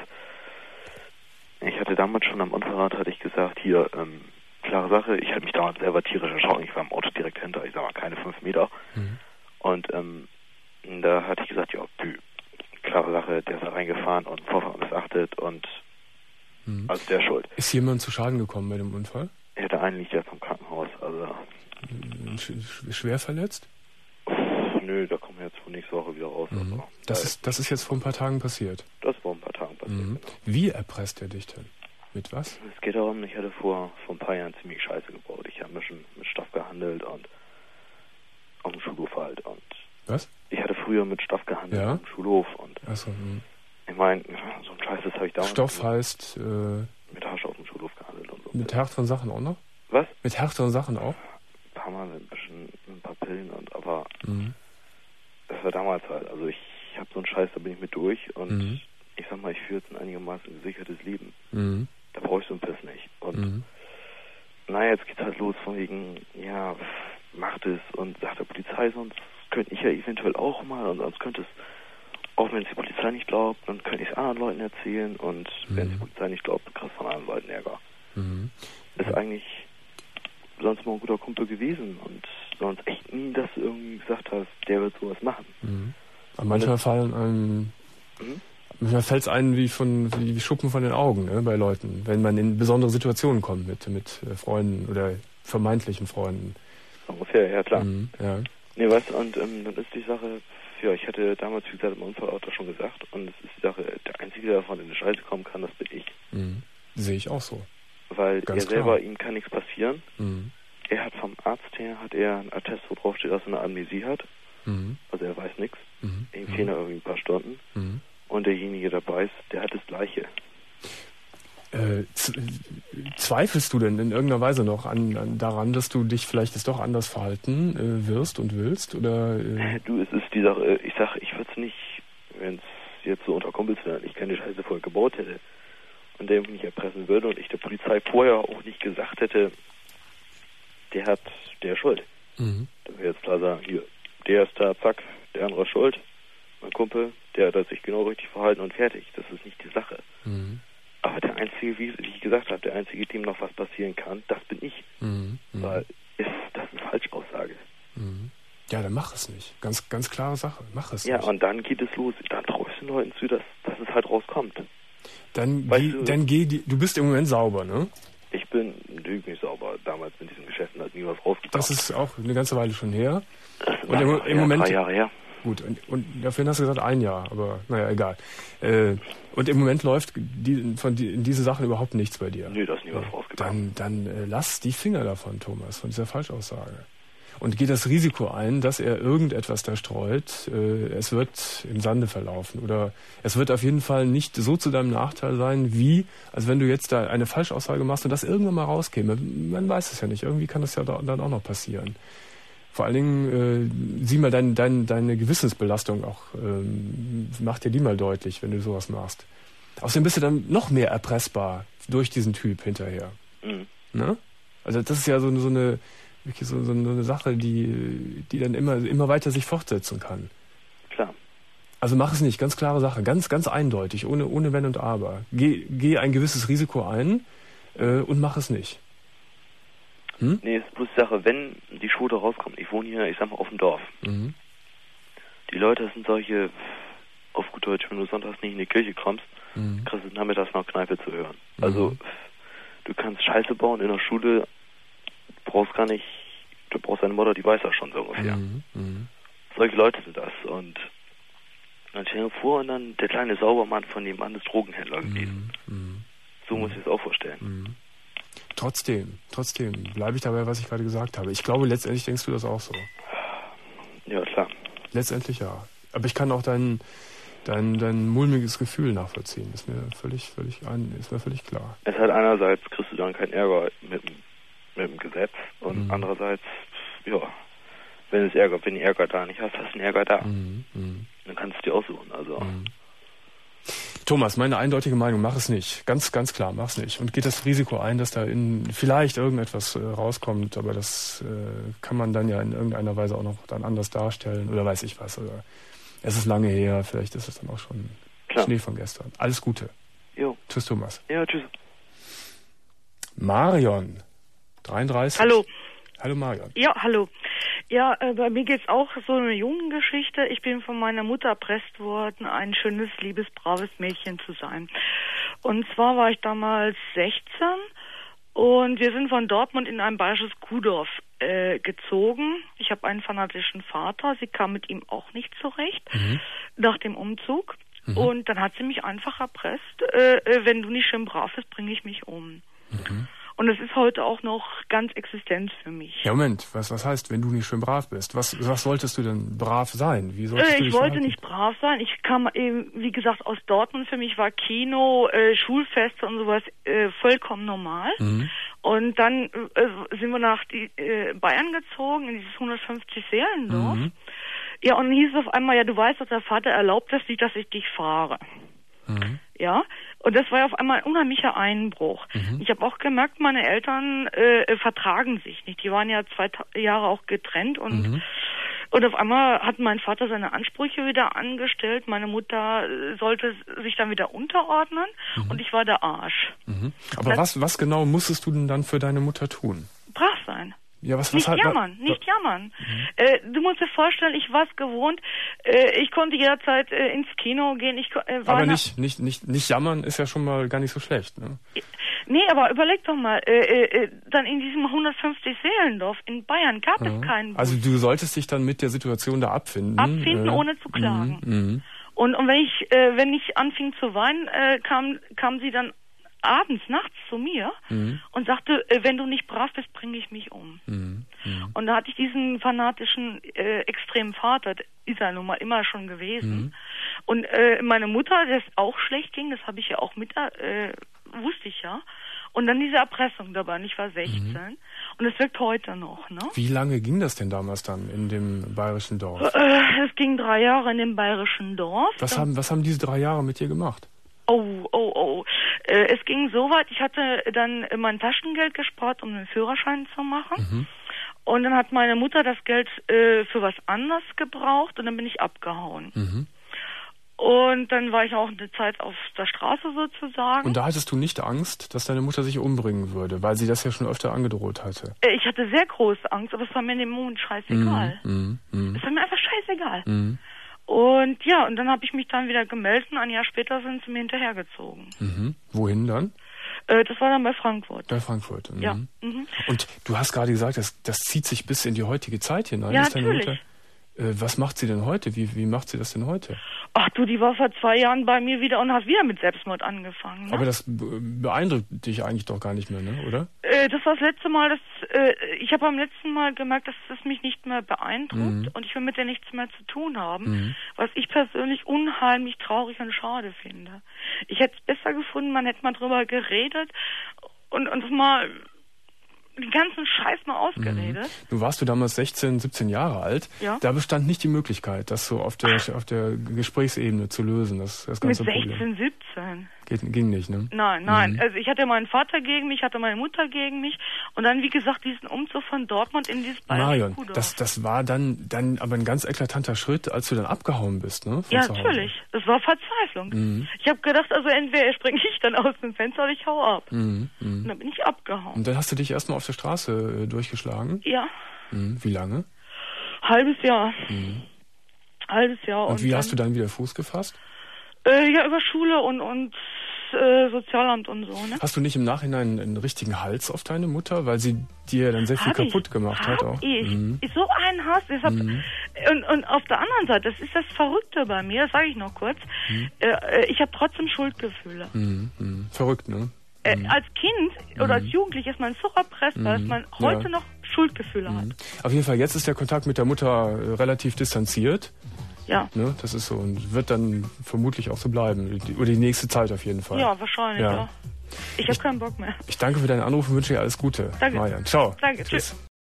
damals schon am Unfallrat, hatte ich gesagt, hier, klare Sache, ich hatte mich damals selber tierisch erschrocken, ich war im Auto direkt hinter, ich sag mal, keine 5 Meter. Und da hatte ich gesagt, ja, Bü, klare Sache, der ist da reingefahren und Vorfahrt missachtet und also der schuld. Ist jemand zu Schaden gekommen bei dem Unfall? Der eine liegt jetzt im Krankenhaus, also. Schwer verletzt? Nö, da kommen wir jetzt von nächste Woche wieder raus. Also, das ist jetzt vor ein paar Tagen passiert? Das vor ein paar Tagen passiert, genau. Wie erpresst er dich denn? Mit was? Es geht darum, ich hatte vor ein paar Jahren ziemlich Scheiße gebaut. Ich habe mit Stoff gehandelt und auf dem Schulhof halt. Und was? Ich hatte früher mit Stoff gehandelt auf dem Schulhof und ich meine, so ein Scheiß, das habe ich damals Stoff gemacht. Heißt mit Hasche auf dem Schulhof gehandelt und so. Mit härteren Sachen auch noch? Was? Mit härteren Sachen auch? Ein paar Mal mit ein paar Pillen aber das war damals halt. Also ich habe so einen Scheiß, da bin ich mit durch und ich sag mal, ich führe jetzt ein einigermaßen gesichertes Leben. Da brauche ich so einen Piss nicht. Und jetzt geht's halt los von wegen, ja, macht es und sagt der Polizei, sonst könnte ich ja eventuell auch mal und sonst könnte es. auch wenn es die Polizei nicht glaubt, dann könnte ich es anderen Leuten erzählen und wenn es die Polizei nicht glaubt, dann kriegst du von anderen Leuten Ärger. Ist eigentlich sonst mal ein guter Kumpel gewesen und sonst echt nie, dass du irgendwie gesagt hast, der wird sowas machen. Aber manchmal fällt es einem wie Schuppen von den Augen, ne, bei Leuten, wenn man in besondere Situationen kommt mit Freunden oder vermeintlichen Freunden. Ungefähr, ja klar. Ja. Nee, weißt du, und dann ist die Sache, ja, ich hatte damals, wie gesagt, im Unfallauto schon gesagt, und es ist die Sache, der Einzige, der davon in die Scheiße kommen kann, das bin ich. Sehe ich auch so. Weil Ganz er selber, klar. ihm kann nichts passieren. Er hat vom Arzt her, einen Attest, wo drauf steht, dass er eine Amnesie hat. Also er weiß nichts. Ihm fehlen irgendwie ein paar Stunden. Und derjenige dabei ist, der hat das Gleiche. Zweifelst du denn in irgendeiner Weise noch daran, dass du dich vielleicht jetzt doch anders verhalten wirst und willst? Oder, Du, es ist die Sache, ich würde es nicht, wenn es jetzt so unter Kumpels wäre, ich keine Scheiße vorher gebaut hätte und der mich nicht erpressen würde und ich der Polizei vorher auch nicht gesagt hätte, der ist schuld. Dann wäre jetzt klar sagen, hier, der ist da, zack, der andere ist schuld. Mein Kumpel, der hat sich genau richtig verhalten und fertig. Das ist nicht die Sache. Aber der Einzige, wie ich gesagt habe, der Einzige, dem noch was passieren kann, das bin ich. Weil das ist eine Falschaussage. Ja, dann mach es nicht. Ganz, ganz klare Sache. Mach es nicht. Ja, und dann geht es los. Dann traue ich den Leuten zu, dass es halt rauskommt. Dann du bist im Moment sauber, ne? Ich bin natürlich nicht sauber. Damals in diesen Geschäften hat nie was rausgekommen. Das ist auch eine ganze Weile schon her. Und im Moment 3 Jahre her. Gut, und dafür hast du gesagt 1 Jahr, aber naja, egal. Und im Moment läuft in diese Sachen überhaupt nichts bei dir. Nö, da ist nie was rausgekommen. Dann lass die Finger davon, Thomas, von dieser Falschaussage. Und geh das Risiko ein, dass er irgendetwas da streut. Es wird im Sande verlaufen. Oder es wird auf jeden Fall nicht so zu deinem Nachteil sein, als wenn du jetzt da eine Falschaussage machst und das irgendwann mal rauskäme. Man weiß es ja nicht. Irgendwie kann das ja dann auch noch passieren. Vor allen Dingen, sieh mal deine Gewissensbelastung auch, mach dir die mal deutlich, wenn du sowas machst. Außerdem bist du dann noch mehr erpressbar durch diesen Typ hinterher. Ne? Also das ist ja so eine Sache, die dann immer weiter sich fortsetzen kann. Klar. Also mach es nicht, ganz klare Sache, ganz, ganz eindeutig, ohne Wenn und Aber. Geh ein gewisses Risiko ein und mach es nicht. Nee, es ist bloß die Sache, wenn die Schule rauskommt, ich wohne hier, ich sag mal, auf dem Dorf. Die Leute sind solche, auf gut Deutsch, wenn du sonntags nicht in die Kirche kommst, kriegst du nachmittags noch Kneipe zu hören. Also, du kannst Scheiße bauen in der Schule, du brauchst deine Mutter, die weiß das schon so ungefähr. Solche Leute sind das. Und dann stell dir vor, und dann der kleine Saubermann von dem Mann ist Drogenhändler gewesen. So muss ich es auch vorstellen. Trotzdem bleibe ich dabei, was ich gerade gesagt habe. Ich glaube, letztendlich denkst du das auch so. Ja, klar. Letztendlich ja. Aber ich kann auch dein mulmiges Gefühl nachvollziehen. Ist mir völlig klar. Es hat einerseits kriegst du dann keinen Ärger mit dem Gesetz und andererseits, ja, wenn du Ärger da nicht hast, hast du einen Ärger da. Dann kannst du es dir aussuchen. Also. Thomas, meine eindeutige Meinung, mach es nicht. Ganz, ganz klar, mach es nicht. Und geht das Risiko ein, dass da vielleicht irgendetwas rauskommt, aber das kann man dann ja in irgendeiner Weise auch noch dann anders darstellen oder weiß ich was. Oder es ist lange her, vielleicht ist es dann auch schon Schnee von gestern. Alles Gute. Jo. Tschüss, Thomas. Ja, tschüss. Marion, 33. Hallo. Hallo Marion. Ja, hallo. Ja, bei mir geht's auch so eine Jungengeschichte. Ich bin von meiner Mutter erpresst worden, ein schönes, liebes, braves Mädchen zu sein. Und zwar war ich damals 16 und wir sind von Dortmund in ein bayerisches Kuhdorf gezogen. Ich habe einen fanatischen Vater. Sie kam mit ihm auch nicht zurecht nach dem Umzug. Und dann hat sie mich einfach erpresst. Wenn du nicht schön brav bist, bringe ich mich um. Und es ist heute auch noch ganz existent für mich. Ja, Moment, was heißt, wenn du nicht schön brav bist? Was solltest du denn brav sein? Wie Ich wollte verhalten? Nicht brav sein. Ich kam eben, wie gesagt, aus Dortmund. Für mich war Kino, Schulfeste und sowas vollkommen normal. Und dann sind wir nach Bayern gezogen, in dieses 150-Seelendorf. Ja, und dann hieß es auf einmal, ja, du weißt doch, der Vater erlaubt es nicht, dass ich dich fahre. Ja, und das war ja auf einmal ein unheimlicher Einbruch. Ich habe auch gemerkt, meine Eltern vertragen sich nicht. Die waren ja 2 Jahre auch getrennt und Und auf einmal hat mein Vater seine Ansprüche wieder angestellt. Meine Mutter sollte sich dann wieder unterordnen und ich war der Arsch. Aber was genau musstest du denn dann für deine Mutter tun? Brav sein. Ja, was nicht jammern. Du musst dir vorstellen, ich war es gewohnt, ich konnte jederzeit ins Kino gehen. Aber nicht jammern ist ja schon mal gar nicht so schlecht, ne? Nee, aber überleg doch mal, dann in diesem 150-Seelendorf in Bayern gab es keinen Bus. Also du solltest dich dann mit der Situation da abfinden. Ohne zu klagen. Und wenn ich anfing zu weinen, kam sie dann abends, nachts zu mir und sagte, wenn du nicht brav bist, bringe ich mich um. Und da hatte ich diesen fanatischen, extremen Vater, ist er nun mal immer schon gewesen. Und meine Mutter, der es auch schlecht ging, das habe ich ja auch wusste ich ja. Und dann diese Erpressung dabei, und ich war 16. Und es wirkt heute noch, ne? Wie lange ging das denn damals dann in dem bayerischen Dorf? Es ging 3 Jahre in dem bayerischen Dorf. Was haben diese 3 Jahre mit dir gemacht? Es ging so weit, ich hatte dann mein Taschengeld gespart, um einen Führerschein zu machen. Und dann hat meine Mutter das Geld für was anderes gebraucht und dann bin ich abgehauen. Und dann war ich auch eine Zeit auf der Straße sozusagen. Und da hattest du nicht Angst, dass deine Mutter sich umbringen würde, weil sie das ja schon öfter angedroht hatte? Ich hatte sehr große Angst, aber es war mir in dem Moment scheißegal. Es war mir einfach scheißegal. Und ja, und dann habe ich mich dann wieder gemeldet und ein Jahr später sind sie mir hinterhergezogen. Wohin dann? Das war dann bei Frankfurt. Bei Frankfurt. Ja. Und du hast gerade gesagt, das zieht sich bis in die heutige Zeit hinein. Ja, natürlich. Was macht sie denn heute? Wie macht sie das denn heute? Ach du, die war vor 2 Jahren bei mir wieder und hat wieder mit Selbstmord angefangen. Ne? Aber das beeindruckt dich eigentlich doch gar nicht mehr, ne? Oder? Das war das letzte Mal, ich habe beim letzten Mal gemerkt, dass es mich nicht mehr beeindruckt und ich will mit der nichts mehr zu tun haben, was ich persönlich unheimlich traurig und schade finde. Ich hätte es besser gefunden, man hätte mal drüber geredet und mal den ganzen Scheiß mal ausgeredet. Du warst damals 16, 17 Jahre alt. Ja. Da bestand nicht die Möglichkeit, das so auf der Gesprächsebene zu lösen, das ganze Problem. Problem. Mit 16, 17? Ging nicht, ne? Nein. Also ich hatte meinen Vater gegen mich, ich hatte meine Mutter gegen mich und dann, wie gesagt, diesen Umzug von Dortmund in dieses Marion, das war dann aber ein ganz eklatanter Schritt, als du dann abgehauen bist, ne? Ja, natürlich. Das war Verzweiflung. Ich habe gedacht, also entweder springe ich dann aus dem Fenster oder ich hau ab. Und dann bin ich abgehauen. Und dann hast du dich erstmal auf der Straße durchgeschlagen? Ja. Wie lange? Halbes Jahr. Halbes Jahr. Und wie hast du dann wieder Fuß gefasst? Ja, über Schule und Sozialamt und so, ne? Hast du nicht im Nachhinein einen richtigen Hals auf deine Mutter, weil sie dir dann sehr viel kaputt gemacht hat auch? Ist so ein Hass. Deshalb, und auf der anderen Seite, das ist das Verrückte bei mir, das sage ich noch kurz, ich habe trotzdem Schuldgefühle. Verrückt, ne? Als Kind oder als Jugendlich ist man so erpresst, dass man heute noch Schuldgefühle hat. Auf jeden Fall, jetzt ist der Kontakt mit der Mutter relativ distanziert. Ja. Ne, das ist so und wird dann vermutlich auch so bleiben. Oder die nächste Zeit auf jeden Fall. Ja, wahrscheinlich, ja. Ich habe keinen Bock mehr. Ich danke für deinen Anruf und wünsche dir alles Gute. Danke. Marian. Ciao. Danke, tschüss.